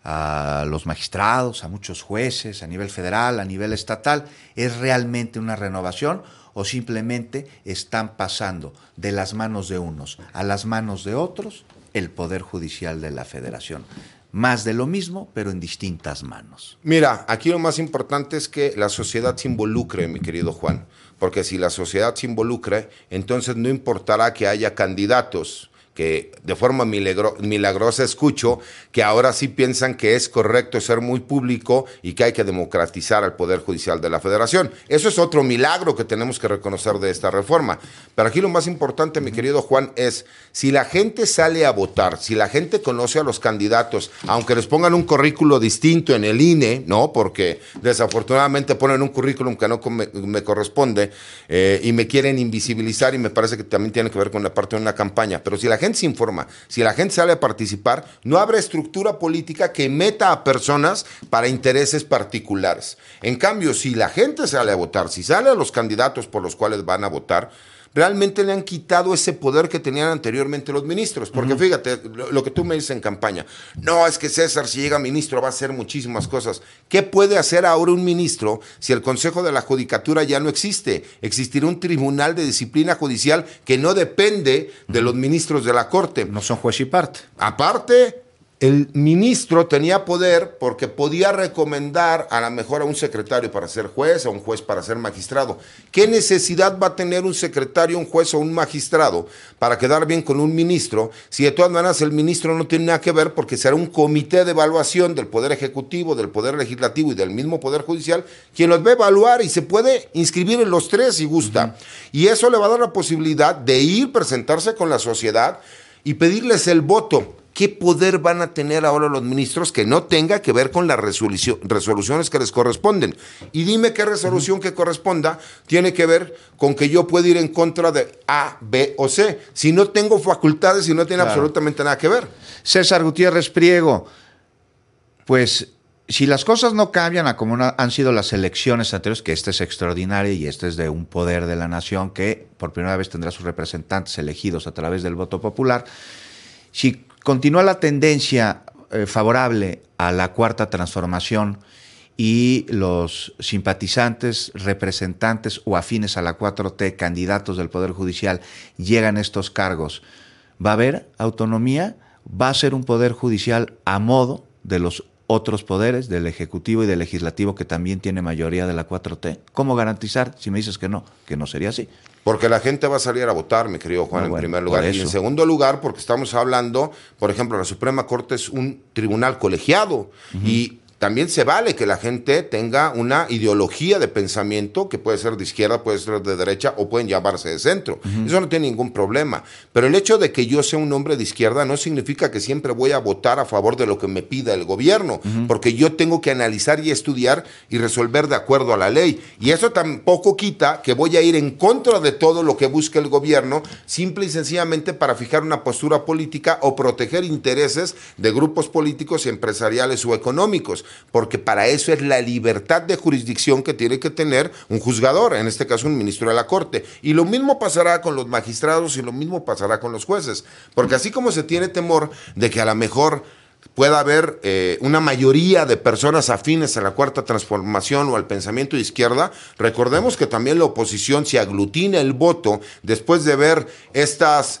a los magistrados, a muchos jueces, a nivel federal, a nivel estatal? ¿Es realmente una renovación o simplemente están pasando de las manos de unos a las manos de otros el Poder Judicial de la Federación? Más de lo mismo, pero en distintas manos. Mira, aquí lo más importante es que la sociedad se involucre, mi querido Juan, porque si la sociedad se involucra, entonces no importará que haya candidatos que de forma milagrosa escucho que ahora sí piensan que es correcto ser muy público y que hay que democratizar al Poder Judicial de la Federación. Eso es otro milagro que tenemos que reconocer de esta reforma. Pero aquí lo más importante, mi querido Juan, es si la gente sale a votar, si la gente conoce a los candidatos, aunque les pongan un currículo distinto en el INE, ¿no? Porque desafortunadamente ponen un currículum que no me corresponde y me quieren invisibilizar y me parece que también tiene que ver con la parte de una campaña. Pero si la gente se informa, si la gente sale a participar, no habrá estructura política que meta a personas para intereses particulares. En cambio, si la gente sale a votar, si sale a los candidatos por los cuales van a votar, realmente le han quitado ese poder que tenían anteriormente los ministros. Porque fíjate, lo que tú me dices en campaña, no, es que César, si llega ministro va a hacer muchísimas cosas. ¿Qué puede hacer ahora un ministro si el Consejo de la Judicatura ya no existe? Existirá un tribunal de disciplina judicial que no depende de los ministros de la Corte. No son juez y parte. Aparte, el ministro tenía poder porque podía recomendar a lo mejor a un secretario para ser juez, a un juez para ser magistrado. ¿Qué necesidad va a tener un secretario, un juez o un magistrado para quedar bien con un ministro si de todas maneras el ministro no tiene nada que ver porque será un comité de evaluación del Poder Ejecutivo, del Poder Legislativo y del mismo Poder Judicial quien los va a evaluar y se puede inscribir en los tres si gusta? Y eso le va a dar la posibilidad de ir, presentarse con la sociedad y pedirles el voto. ¿qué poder van a tener ahora los ministros que no tenga que ver con las resoluciones que les corresponden? Y dime qué resolución que corresponda tiene que ver con que yo pueda ir en contra de A, B o C, si no tengo facultades y no tiene absolutamente nada que ver. César Gutiérrez Priego, pues si las cosas no cambian a como han sido las elecciones anteriores, que esta es extraordinaria y esta es de un poder de la nación que por primera vez tendrá sus representantes elegidos a través del voto popular, si continúa la tendencia favorable a la cuarta transformación y los simpatizantes, representantes o afines a la 4T, candidatos del Poder Judicial, llegan a estos cargos, ¿va a haber autonomía? ¿Va a ser un Poder Judicial a modo de los otros poderes, del Ejecutivo y del Legislativo, que también tiene mayoría de la 4T? ¿Cómo garantizar, si me dices que no sería así? Porque la gente va a salir a votar, mi querido Juan, en primer lugar. Y en segundo lugar, porque estamos hablando, por ejemplo, la Suprema Corte es un tribunal colegiado y también se vale que la gente tenga una ideología de pensamiento que puede ser de izquierda, puede ser de derecha o pueden llamarse de centro. Eso no tiene ningún problema. Pero el hecho de que yo sea un hombre de izquierda no significa que siempre voy a votar a favor de lo que me pida el gobierno, porque yo tengo que analizar y estudiar y resolver de acuerdo a la ley. Y eso tampoco quita que voy a ir en contra de todo lo que busca el gobierno, simple y sencillamente para fijar una postura política o proteger intereses de grupos políticos, empresariales o económicos. Porque para eso es la libertad de jurisdicción que tiene que tener un juzgador, en este caso un ministro de la Corte. Y lo mismo pasará con los magistrados y lo mismo pasará con los jueces. Porque así como se tiene temor de que a lo mejor pueda haber una mayoría de personas afines a la cuarta transformación o al pensamiento de izquierda, recordemos que también la oposición, si aglutina el voto después de ver estas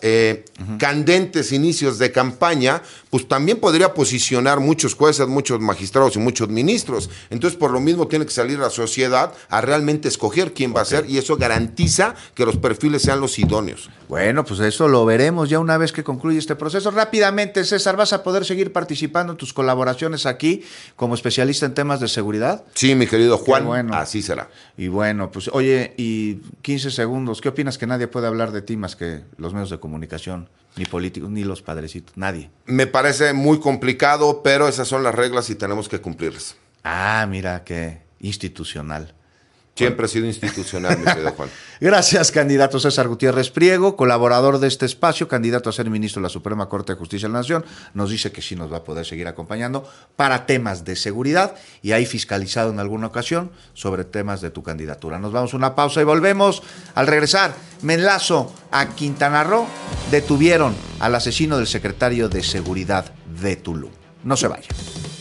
candentes inicios de campaña, pues también podría posicionar muchos jueces, muchos magistrados y muchos ministros. Entonces, por lo mismo, tiene que salir la sociedad a realmente escoger quién va a ser, y eso garantiza que los perfiles sean los idóneos. Bueno, pues eso lo veremos ya una vez que concluya este proceso. Rápidamente, César, ¿vas a poder seguir participando en tus colaboraciones aquí como especialista en temas de seguridad? Sí, mi querido Juan, así será. Y bueno, pues oye, y 15 segundos, ¿qué opinas que nadie puede hablar de ti más que los medios de comunicación? Ni políticos, ni los padrecitos, nadie. Me parece muy complicado, pero esas son las reglas y tenemos que cumplirlas. Ah, mira, qué institucional. Siempre ha sido institucional, mi querido Juan. Gracias, candidato César Gutiérrez Priego, colaborador de este espacio, candidato a ser ministro de la Suprema Corte de Justicia de la Nación. Nos dice que sí nos va a poder seguir acompañando para temas de seguridad y ahí fiscalizado en alguna ocasión sobre temas de tu candidatura. Nos vamos a una pausa y volvemos. Al regresar, me enlazo a Quintana Roo. Detuvieron al asesino del secretario de Seguridad de Tulum. No se vaya.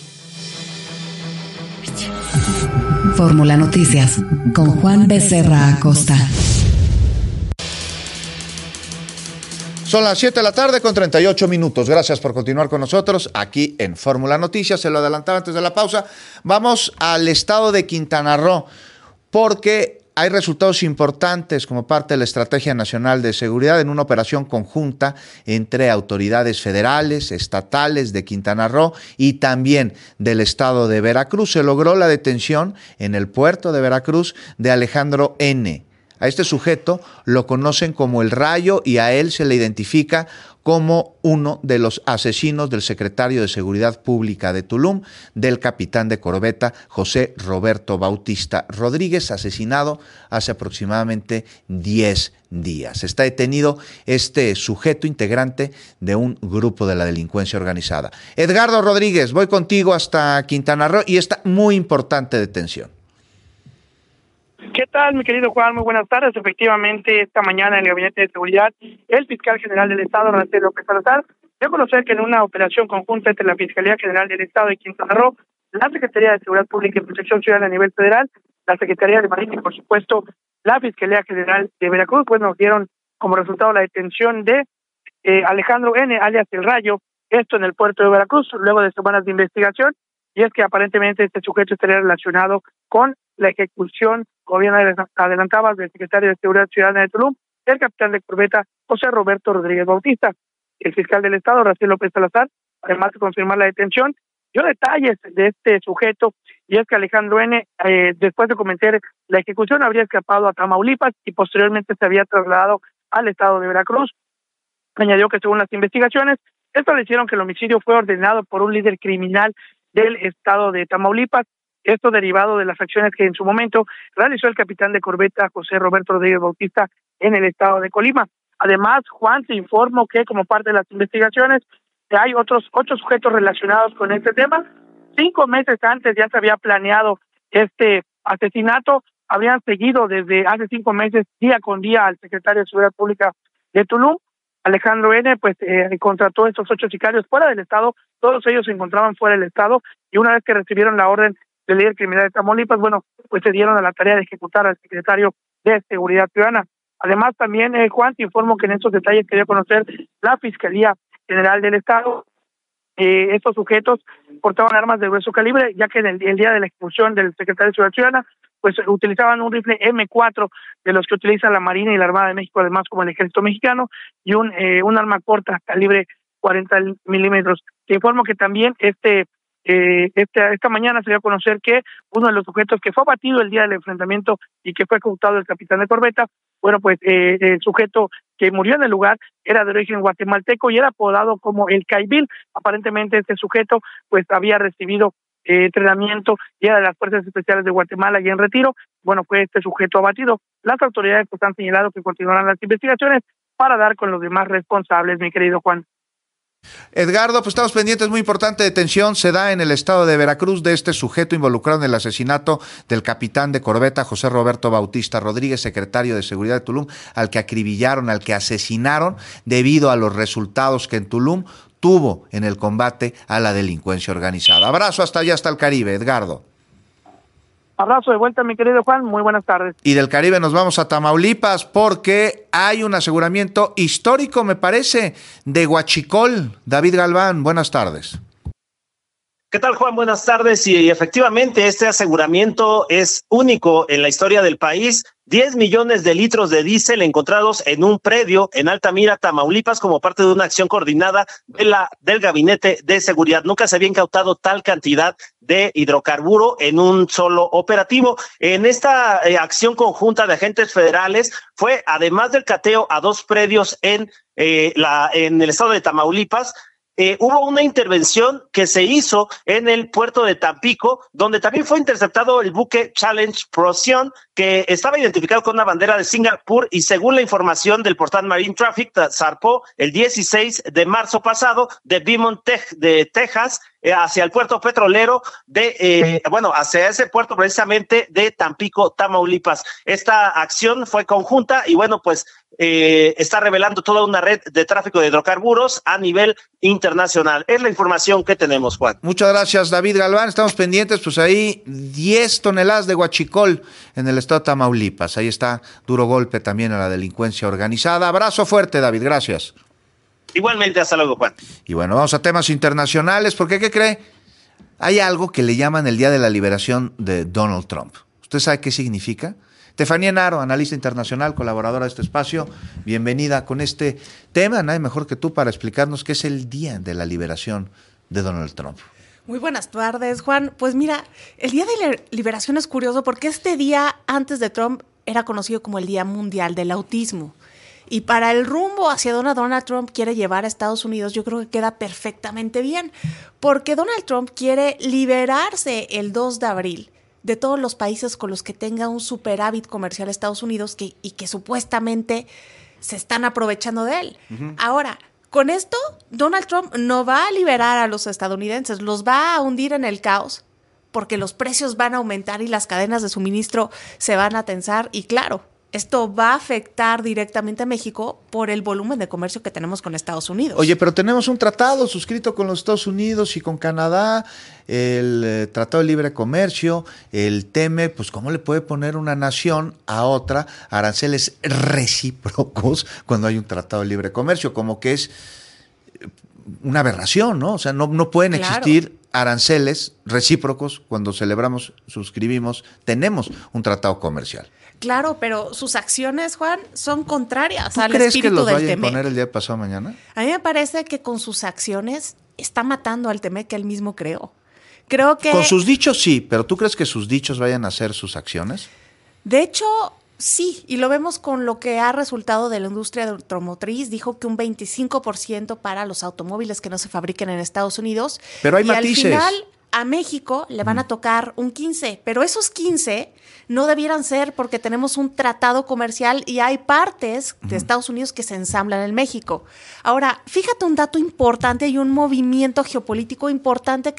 Fórmula Noticias con Juan Becerra Acosta. Son las 7 de la tarde con 38 minutos. Gracias por continuar con nosotros aquí en Fórmula Noticias. Se lo adelantaba antes de la pausa. Vamos al estado de Quintana Roo porque hay resultados importantes como parte de la Estrategia Nacional de Seguridad en una operación conjunta entre autoridades federales, estatales de Quintana Roo y también del estado de Veracruz. Se logró la detención en el puerto de Veracruz de Alejandro N. A este sujeto lo conocen como El Rayo y a él se le identifica como uno de los asesinos del secretario de Seguridad Pública de Tulum, del capitán de corbeta José Roberto Bautista Rodríguez, asesinado hace aproximadamente 10 días. Está detenido este sujeto integrante de un grupo de la delincuencia organizada. Edgardo Rodríguez, voy contigo hasta Quintana Roo y esta muy importante detención. ¿Qué tal, mi querido Juan? Muy buenas tardes. Efectivamente, esta mañana en el Gabinete de Seguridad, el fiscal general del Estado, Rafael López Salazar, dio a conocer que en una operación conjunta entre la Fiscalía General del Estado de Quintana Roo, la Secretaría de Seguridad Pública y Protección Ciudadana a nivel federal, la Secretaría de Marina y, por supuesto, la Fiscalía General de Veracruz, pues nos dieron como resultado la detención de Alejandro N., alias El Rayo, esto en el puerto de Veracruz, luego de semanas de investigación, y es que aparentemente este sujeto estaría relacionado con la ejecución, como bien adelantabas, del secretario de Seguridad Ciudadana de Tulum, el capitán de corbeta José Roberto Rodríguez Bautista. El fiscal del Estado, Rafael López Salazar, además de confirmar la detención, dio detalles de este sujeto, y es que Alejandro N., después de cometer la ejecución, habría escapado a Tamaulipas y posteriormente se había trasladado al estado de Veracruz. Añadió que según las investigaciones, establecieron que el homicidio fue ordenado por un líder criminal del estado de Tamaulipas, esto derivado de las acciones que en su momento realizó el capitán de corbeta José Roberto Rodríguez Bautista en el estado de Colima. Además, Juan, se informó que como parte de las investigaciones hay otros 8 sujetos relacionados con este tema. 5 meses antes ya se había planeado este asesinato, habrían seguido desde hace 5 meses día con día al secretario de Seguridad Pública de Tulum, Alejandro N., pues contrató a estos 8 sicarios fuera del estado, todos ellos se encontraban fuera del estado, y una vez que recibieron la orden del líder criminal de Tamaulipas, bueno, pues se dieron a la tarea de ejecutar al secretario de Seguridad Ciudadana. Además, también, Juan, te informo que en estos detalles quería conocer la Fiscalía General del Estado. Estos sujetos portaban armas de grueso calibre, ya que en el día de la ejecución del secretario de Seguridad Ciudadana, pues utilizaban un rifle M4 de los que utiliza la Marina y la Armada de México, además como el Ejército Mexicano, y un arma corta calibre 40 milímetros. Te informo que también esta mañana se dio a conocer que uno de los sujetos que fue abatido el día del enfrentamiento y que fue ejecutado el capitán de corbeta, bueno, pues el sujeto que murió en el lugar era de origen guatemalteco y era apodado como el Caibil. Aparentemente este sujeto pues había recibido entrenamiento y era de las Fuerzas Especiales de Guatemala y en retiro. Bueno, fue este sujeto abatido. Las autoridades pues han señalado que continuarán las investigaciones para dar con los demás responsables, mi querido Juan. Edgardo, pues estamos pendientes, muy importante detención se da en el estado de Veracruz de este sujeto involucrado en el asesinato del capitán de corbeta José Roberto Bautista Rodríguez, secretario de Seguridad de Tulum, al que acribillaron, al que asesinaron debido a los resultados que en Tulum tuvo en el combate a la delincuencia organizada. Abrazo hasta allá, hasta el Caribe, Edgardo. Abrazo de vuelta, mi querido Juan, muy buenas tardes. Y del Caribe nos vamos a Tamaulipas porque hay un aseguramiento histórico, me parece, de Huachicol. David Galván, buenas tardes. ¿Qué tal, Juan? Buenas tardes. Y efectivamente este aseguramiento es único en la historia del país. 10 millones de litros de diésel encontrados en un predio en Altamira, Tamaulipas, como parte de una acción coordinada del Gabinete de Seguridad. Nunca se había incautado tal cantidad de hidrocarburo en un solo operativo. En esta acción conjunta de agentes federales fue, además del cateo a 2 predios en el estado de Tamaulipas, hubo una intervención que se hizo en el puerto de Tampico, donde también fue interceptado el buque Challenge Procyon, que estaba identificado con una bandera de Singapur y según la información del portal Marine Traffic, zarpó el 16 de marzo pasado de Beaumont, de Texas, hacia el puerto petrolero hacia ese puerto precisamente de Tampico, Tamaulipas. Esta acción fue conjunta y está revelando toda una red de tráfico de hidrocarburos a nivel internacional. Es la información que tenemos, Juan. Muchas gracias, David Galván. Estamos pendientes, pues ahí 10 toneladas de huachicol en el estado de Tamaulipas. Ahí está, duro golpe también a la delincuencia organizada. Abrazo fuerte, David, gracias. Igualmente, hasta luego, Juan. Y bueno, vamos a temas internacionales, porque ¿qué cree? Hay algo que le llaman el Día de la Liberación de Donald Trump. ¿Usted sabe qué significa? Estefanía Naro, analista internacional, colaboradora de este espacio, bienvenida con este tema. Nadie mejor que tú para explicarnos qué es el Día de la Liberación de Donald Trump. Muy buenas tardes, Juan. Pues mira, el Día de la Liberación es curioso porque este día antes de Trump era conocido como el Día Mundial del Autismo. Y para el rumbo hacia donde Donald Trump quiere llevar a Estados Unidos, yo creo que queda perfectamente bien, porque Donald Trump quiere liberarse el 2 de abril de todos los países con los que tenga un superávit comercial Estados Unidos y que supuestamente se están aprovechando de él. Uh-huh. Ahora, con esto, Donald Trump no va a liberar a los estadounidenses, los va a hundir en el caos, porque los precios van a aumentar y las cadenas de suministro se van a tensar y claro, esto va a afectar directamente a México por el volumen de comercio que tenemos con Estados Unidos. Oye, pero tenemos un tratado suscrito con los Estados Unidos y con Canadá, el Tratado de Libre Comercio, el TEME, pues ¿cómo le puede poner una nación a otra aranceles recíprocos cuando hay un Tratado de Libre Comercio? Como que es una aberración, ¿no? O sea, no pueden existir aranceles recíprocos cuando suscribimos, tenemos un tratado comercial. Claro, pero sus acciones, Juan, son contrarias al espíritu del TEMEC. ¿Crees que los vaya a imponer el día de pasado mañana? A mí me parece que con sus acciones está matando al TEMEC que él mismo creó. Creo que... Con sus dichos sí, pero ¿tú crees que sus dichos vayan a ser sus acciones? De hecho, Sí, y lo vemos con lo que ha resultado de la industria automotriz. Dijo que un 25% para los automóviles que no se fabriquen en Estados Unidos. Pero hay y matices. Al final, a México le van a tocar un 15%, pero esos 15% no debieran ser porque tenemos un tratado comercial y hay partes de Estados Unidos que se ensamblan en México. Ahora, fíjate un dato importante y un movimiento geopolítico importante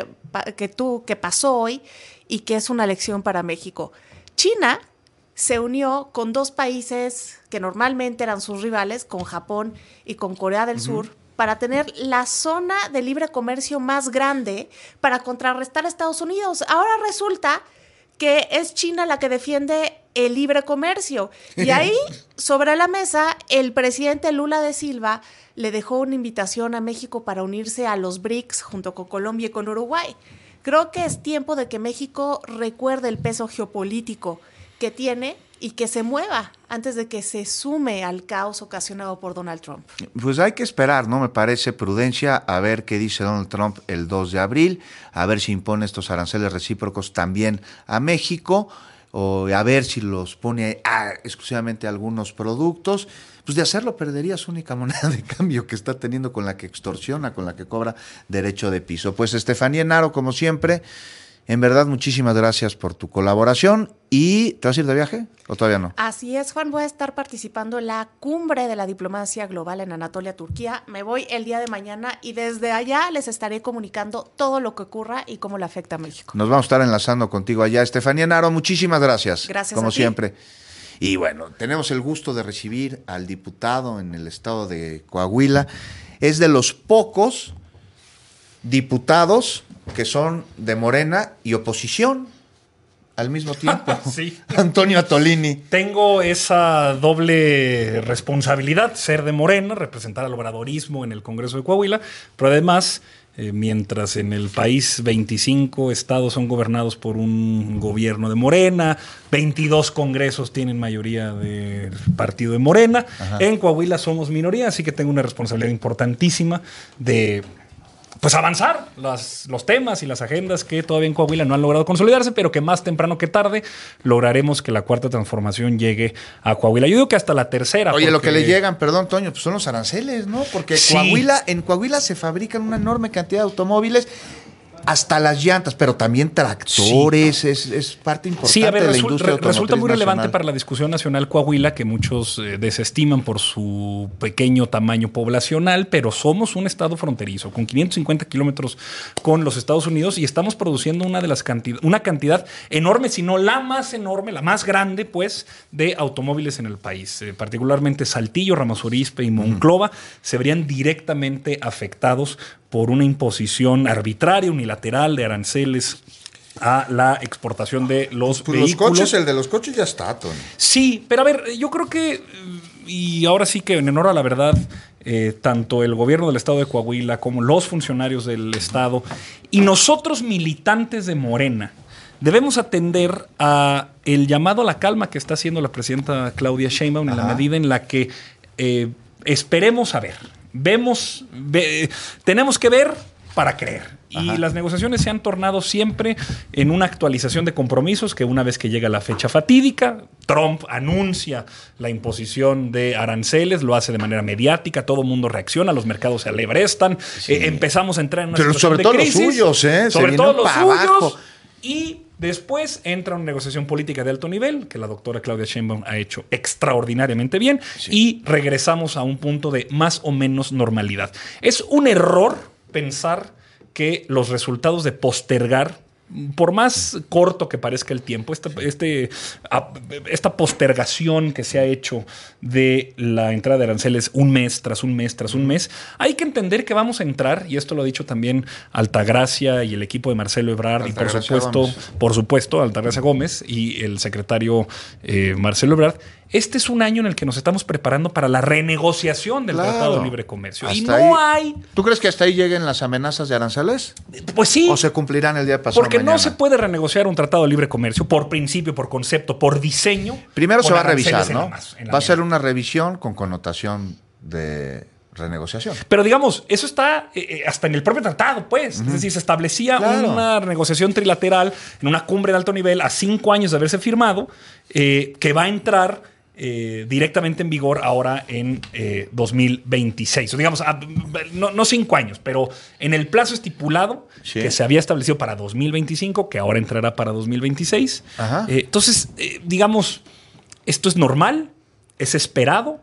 que pasó hoy y que es una lección para México. China se unió con dos países que normalmente eran sus rivales, con Japón y con Corea del Sur, para tener la zona de libre comercio más grande para contrarrestar a Estados Unidos. Ahora resulta que es China la que defiende el libre comercio. Y ahí, sobre la mesa, el presidente Lula da Silva le dejó una invitación a México para unirse a los BRICS junto con Colombia y con Uruguay. Creo que es tiempo de que México recuerde el peso geopolítico que tiene y que se mueva antes de que se sume al caos ocasionado por Donald Trump. Pues hay que esperar, ¿no? Me parece prudencia a ver qué dice Donald Trump el 2 de abril, a ver si impone estos aranceles recíprocos también a México, o a ver si los pone exclusivamente a algunos productos. Pues de hacerlo perdería su única moneda de cambio que está teniendo, con la que extorsiona, con la que cobra derecho de piso. Pues Estefanía Enaro, como siempre, en verdad, muchísimas gracias por tu colaboración. ¿Y te vas a ir de viaje o todavía no? Así es, Juan. Voy a estar participando en la cumbre de la diplomacia global en Anatolia, Turquía. Me voy el día de mañana y desde allá les estaré comunicando todo lo que ocurra y cómo le afecta a México. Nos vamos a estar enlazando contigo allá. Estefanía Enaro, muchísimas gracias. Gracias como a ti. siempre. Y bueno, tenemos el gusto de recibir al diputado en el estado de Coahuila. Es de los pocos diputados que son de Morena y oposición al mismo tiempo. Sí. Antonio Atolini. Tengo esa doble responsabilidad, ser de Morena, representar al obradorismo en el Congreso de Coahuila, pero además, mientras en el país 25 estados son gobernados por un gobierno de Morena, 22 congresos tienen mayoría del partido de Morena, en Coahuila somos minoría, así que tengo una responsabilidad importantísima de avanzar los temas y las agendas que todavía en Coahuila no han logrado consolidarse, pero que más temprano que tarde lograremos que la cuarta transformación llegue a Coahuila. Yo digo que hasta la tercera. Oye, lo que le llegan, perdón, Toño, pues son los aranceles, ¿no? Porque sí. En Coahuila se fabrican una enorme cantidad de automóviles, hasta las llantas, pero también tractores, sí. es parte importante de la industria automotriz resulta muy relevante nacional. Para la discusión nacional Coahuila, que muchos desestiman por su pequeño tamaño poblacional, pero somos un estado fronterizo, con 550 kilómetros con los Estados Unidos, y estamos produciendo una cantidad enorme, si no la más enorme, la más grande, pues, de automóviles en el país. Particularmente Saltillo, Ramos Arizpe y Monclova se verían directamente afectados por una imposición arbitraria, unilateral de aranceles a la exportación de los vehículos. El de los coches ya está, Tony. Sí, pero a ver, yo creo que, y ahora sí que en honor a la verdad, tanto el gobierno del estado de Coahuila como los funcionarios del estado y nosotros militantes de Morena debemos atender a el llamado a la calma que está haciendo la presidenta Claudia Sheinbaum en la medida en la que esperemos a ver. Tenemos que ver para creer. Y las negociaciones se han tornado siempre en una actualización de compromisos que una vez que llega la fecha fatídica, Trump anuncia la imposición de aranceles, lo hace de manera mediática, todo el mundo reacciona, los mercados se alebrestan, empezamos a entrar en una situación de crisis. Sobre todo los suyos, sobre todo los suyos. Y después entra una negociación política de alto nivel, que la doctora Claudia Sheinbaum ha hecho extraordinariamente bien, y regresamos a un punto de más o menos normalidad. Es un error pensar que los resultados de postergar, por más corto que parezca el tiempo, esta postergación que se ha hecho de la entrada de aranceles un mes tras un mes tras un mes, hay que entender que vamos a entrar, y esto lo ha dicho también Altagracia y el equipo de Marcelo Ebrard, y por supuesto Altagracia Gómez y el secretario Marcelo Ebrard. Este es un año en el que nos estamos preparando para la renegociación del Tratado de Libre Comercio. Y no hay... ¿Tú crees que hasta ahí lleguen las amenazas de aranceles? Pues sí. ¿O se cumplirán el día de pasado Porque mañana? no se puede renegociar un Tratado de Libre Comercio por principio, por concepto, por diseño. Primero se va a revisar, ¿no? Va a ser una revisión con connotación de renegociación. Pero digamos, eso está hasta en el propio tratado, pues. Es decir, se establecía una renegociación trilateral en una cumbre de alto nivel a 5 años de haberse firmado, que va a entrar directamente en vigor ahora en 2026. O digamos, no 5 años, pero en el plazo estipulado que se había establecido para 2025, que ahora entrará para 2026. Entonces, digamos, esto es normal, es esperado.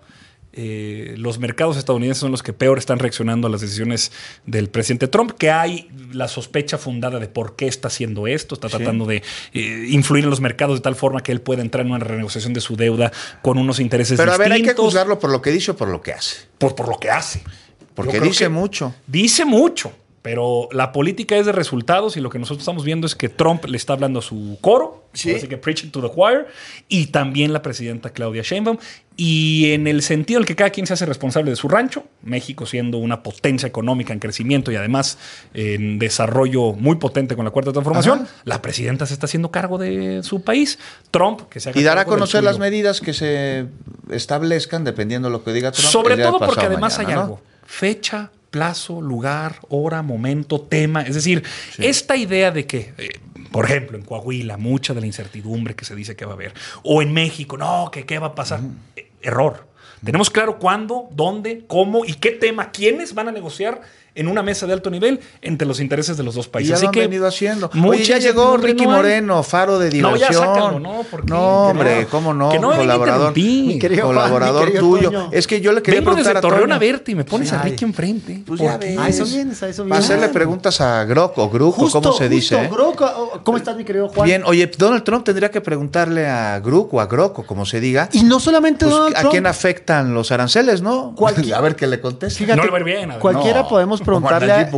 Los mercados estadounidenses son los que peor están reaccionando a las decisiones del presidente Trump, que hay la sospecha fundada de por qué está haciendo esto, está tratando de influir en los mercados de tal forma que él pueda entrar en una renegociación de su deuda con unos intereses distintos. Pero a ver, ¿hay que juzgarlo por lo que dice o por lo que hace? Pues por lo que hace. Porque dice mucho. Dice mucho. Pero la política es de resultados y lo que nosotros estamos viendo es que Trump le está hablando a su coro, así que preaching to the choir, y también la presidenta Claudia Sheinbaum. Y en el sentido en el que cada quien se hace responsable de su rancho, México siendo una potencia económica en crecimiento y además en desarrollo muy potente con la Cuarta Transformación, la presidenta se está haciendo cargo de su país. Trump, que se haga y dará a cargo conocer del las medidas que se establezcan dependiendo de lo que diga Trump. Sobre todo porque además mañana, hay algo. Fecha, plazo, lugar, hora, momento, tema. Es decir, esta idea de que, por ejemplo, en Coahuila, mucha de la incertidumbre que se dice que va a haber, o en México, no, que qué va a pasar. Error. Tenemos claro cuándo, dónde, cómo y qué tema, quiénes van a negociar en una mesa de alto nivel entre los intereses de los dos países. Y ya Así lo han que venido haciendo. Oye, ya llegó Ricky Moreno, faro de diversión. No, ya sácalo, ¿no? Porque, no, hombre, ¿cómo no? Que no colaborador colaborador tuyo. Juan, es que yo le quería preguntar desde a Torreón Toño. a verte y me pones a Ricky enfrente. Pues ya ves. A eso vienes. Para hacerle preguntas a Grok o Gruco, ¿cómo se dice? Grok, ¿cómo estás, mi querido Juan? Bien, oye, Donald Trump tendría que preguntarle a Grok o a Grok, o como se diga. Y no solamente Donald Trump. ¿A quién afectan los aranceles, no? A ver qué le contesta. Fíjate, no le va a ir bien. Cualquiera podemos preguntarle a...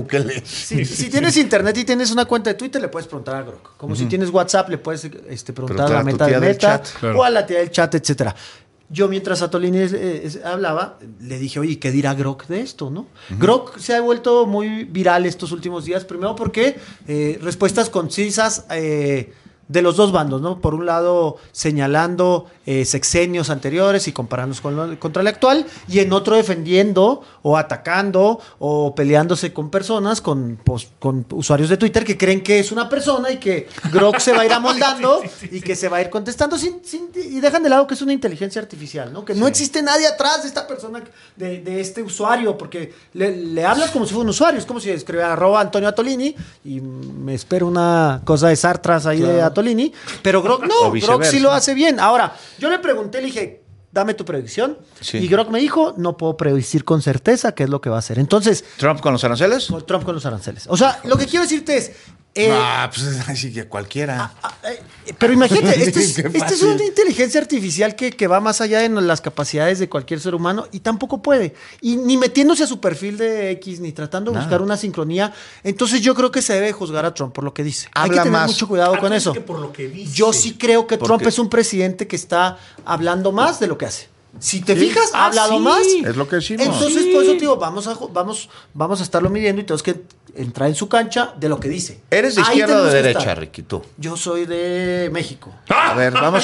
Si tienes internet y tienes una cuenta de Twitter, le puedes preguntar a Grok. Como si tienes WhatsApp, le puedes preguntar a la meta de Meta o a la tía del chat, etcétera. Yo, mientras Atolini hablaba, le dije, oye, ¿qué dirá Grok de esto, no? Grok se ha vuelto muy viral estos últimos días, primero porque respuestas concisas de los dos bandos, ¿no? Por un lado, señalando sexenios anteriores y comparándonos contra el actual, y en otro defendiendo o atacando o peleándose con personas, con usuarios de Twitter que creen que es una persona y que Grok se va a ir amoldando y que se va a ir contestando y dejan de lado que es una inteligencia artificial, ¿no? Que no existe nadie atrás de esta persona, de este usuario, porque le hablas como si fuera un usuario, es como si escribiera @Antonio Atolini y me espero una cosa de Sartras ahí de Atolini, pero Grok no, Grok sí lo hace bien. Ahora, yo le pregunté, le dije, dame tu predicción. Y Grok me dijo, no puedo predecir con certeza qué es lo que va a hacer. Entonces, ¿Trump con los aranceles? Trump con los aranceles. O sea, lo que quiero decirte es... pues así que cualquiera. Pero imagínate, esto es una inteligencia artificial que va más allá de las capacidades de cualquier ser humano y tampoco puede. Y ni metiéndose a su perfil de X, ni tratando de buscar una sincronía. Entonces yo creo que se debe juzgar a Trump por lo que dice. Hay que tener mucho cuidado con eso. Que por lo que dice. Yo sí creo que Trump es un presidente que está hablando más de lo que hace. Si te fijas, ha hablado más. Es lo que decimos. Entonces, por eso te digo, vamos a estarlo midiendo y tenemos que entrar en su cancha de lo que dice. ¿Eres de izquierda o de derecha, Ricky, tú? Yo soy de México. A ver, vamos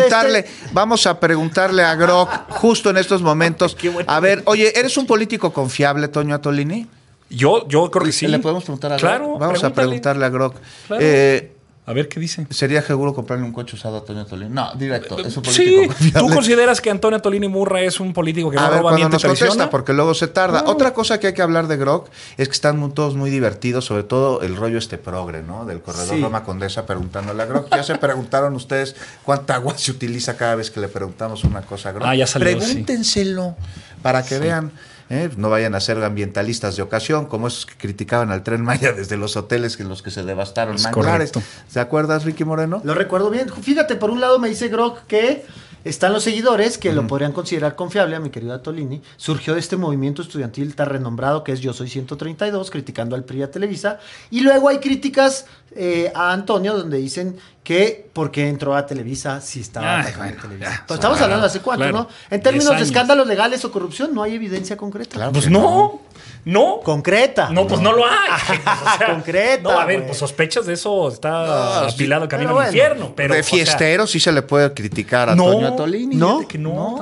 a preguntarle a Grok justo en estos momentos. A ver, oye, ¿eres un político confiable, Toño Atolini? Yo creo que sí. ¿Le podemos preguntar a Grok? Claro, vamos a preguntarle a Grok. Claro. A ver qué dice. ¿Sería seguro comprarle un coche usado a Antonio Atolini? No, directo. Es un político confiable. ¿Tú consideras que Antonio Atolini Murra es un político que no roba, miente, traiciona? Porque luego se tarda. Otra cosa que hay que hablar de Grok es que están todos muy divertidos, sobre todo el rollo progre, ¿no? Del corredor Roma Condesa preguntándole a Grok. Ya se preguntaron ustedes cuánta agua se utiliza cada vez que le preguntamos una cosa a Grok. Ya salió, pregúntenselo para que vean. No vayan a ser ambientalistas de ocasión, como esos que criticaban al Tren Maya desde los hoteles en los que se devastaron manglares. ¿Te acuerdas, Ricky Moreno? Lo recuerdo bien. Fíjate, por un lado me dice Grok que están los seguidores que lo podrían considerar confiable, a mi querido Atolini. Surgió de este movimiento estudiantil tan renombrado que es Yo Soy 132, criticando al PRI, a Televisa. Y luego hay críticas a Antonio donde dicen que porque entró a Televisa si estaba en Televisa. Estamos hablando de hace cuánto, ¿no? En términos de escándalos legales o corrupción no hay evidencia concreta. Claro, pues no. Concreta. No, pues no lo hay. O sea, concreta. No, a ver, pues sospechas de eso, está apilado el camino al infierno. Pero, de fiestero sí se le puede criticar a Antonio Atolini. No, que no, tampoco.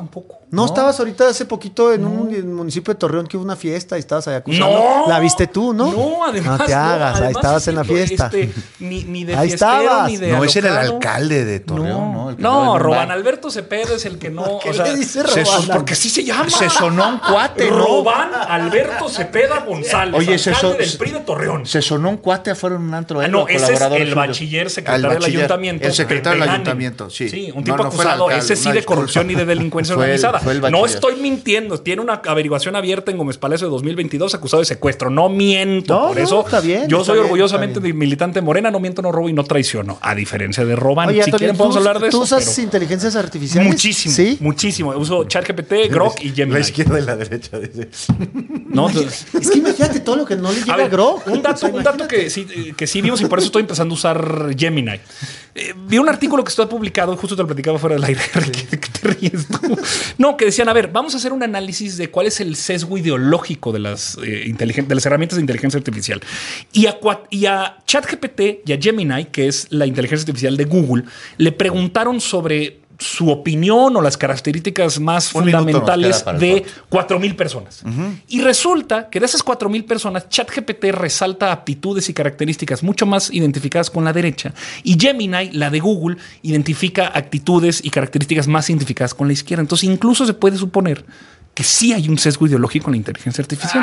No, estabas ahorita hace poquito en un municipio de Torreón que hubo una fiesta y estabas ahí acusando. No. La viste tú, ¿no? No, además. No te hagas, ahí estabas en la fiesta. Ni de ahí fiestero, estabas. ni de No, ese era el alocado. alcalde de Torreón, ¿no? No, Robán Alberto Cepeda es el que no. ¿Qué le dice Robán? Porque así se llama. Se sonó un cuate, ¿no? Robán Alberto Cepeda González, Oye, alcalde del PRI de Torreón. Se sonó un cuate afuera en un antro. No, ese es el bachiller secretario del ayuntamiento. El secretario del Pepe ayuntamiento, sí. Sí, un tipo acusado, ese sí de corrupción y de delincuencia organizada. No estoy mintiendo, tiene una averiguación abierta en Gómez Palacio de 2022 acusado de secuestro. No miento, por eso está bien, yo está soy bien, orgullosamente militante Morena, no miento, no robo y no traiciono, a diferencia de Robán. Oye, si quieren podemos hablar de eso. ¿Tú usas inteligencias artificiales? Muchísimo, ¿sí? Muchísimo. Uso ChatGPT, Grok y Gemini. La izquierda y la derecha, dice. No, es que imagínate todo lo que no le llega a Grok. Un dato que sí vimos y por eso estoy empezando a usar Gemini. Vi un artículo que está publicado, justo te lo platicaba fuera del aire. ¿Qué te ríes tú? No, que decían, a ver, vamos a hacer un análisis de cuál es el sesgo ideológico de las herramientas de inteligencia artificial. Y a ChatGPT y a Gemini, que es la inteligencia artificial de Google, le preguntaron sobre su opinión o las características más fundamentales de 4,000 personas. Y resulta que de esas 4,000 personas, ChatGPT resalta aptitudes y características mucho más identificadas con la derecha y Gemini, la de Google, identifica actitudes y características más identificadas con la izquierda. Entonces incluso se puede suponer que sí hay un sesgo ideológico en la inteligencia artificial.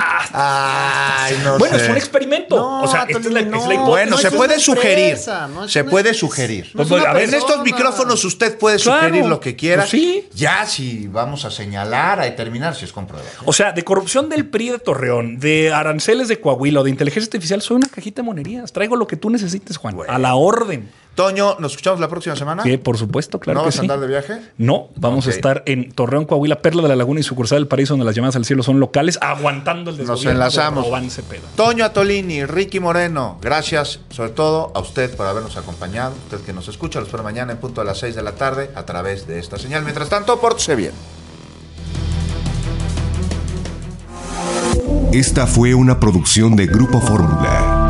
Bueno, es un experimento. No, o sea, esta es la hipótesis. Bueno, se puede sugerir. Se puede sugerir. A ver, en estos micrófonos usted puede sugerir lo que quiera. Pues sí. Ya si vamos a señalar, a determinar si es comprobado. O sea, de corrupción del PRI de Torreón, de aranceles de Coahuila o de inteligencia artificial, soy una cajita de monerías. Traigo lo que tú necesites, Juan. A la orden. Toño, ¿nos escuchamos la próxima semana? Sí, por supuesto, claro que sí. ¿No vas a andar de viaje? No, vamos a estar en Torreón, Coahuila, Perla de la Laguna y sucursal del Paraíso, donde las llamadas al cielo son locales, aguantando el desgobierno. Nos enlazamos. De Robán Cepeda. Toño Atolini, Ricky Moreno, gracias sobre todo a usted por habernos acompañado. Usted que nos escucha, los espero mañana en punto a las 6 de la tarde a través de esta señal. Mientras tanto, pórtese bien. Esta fue una producción de Grupo Fórmula.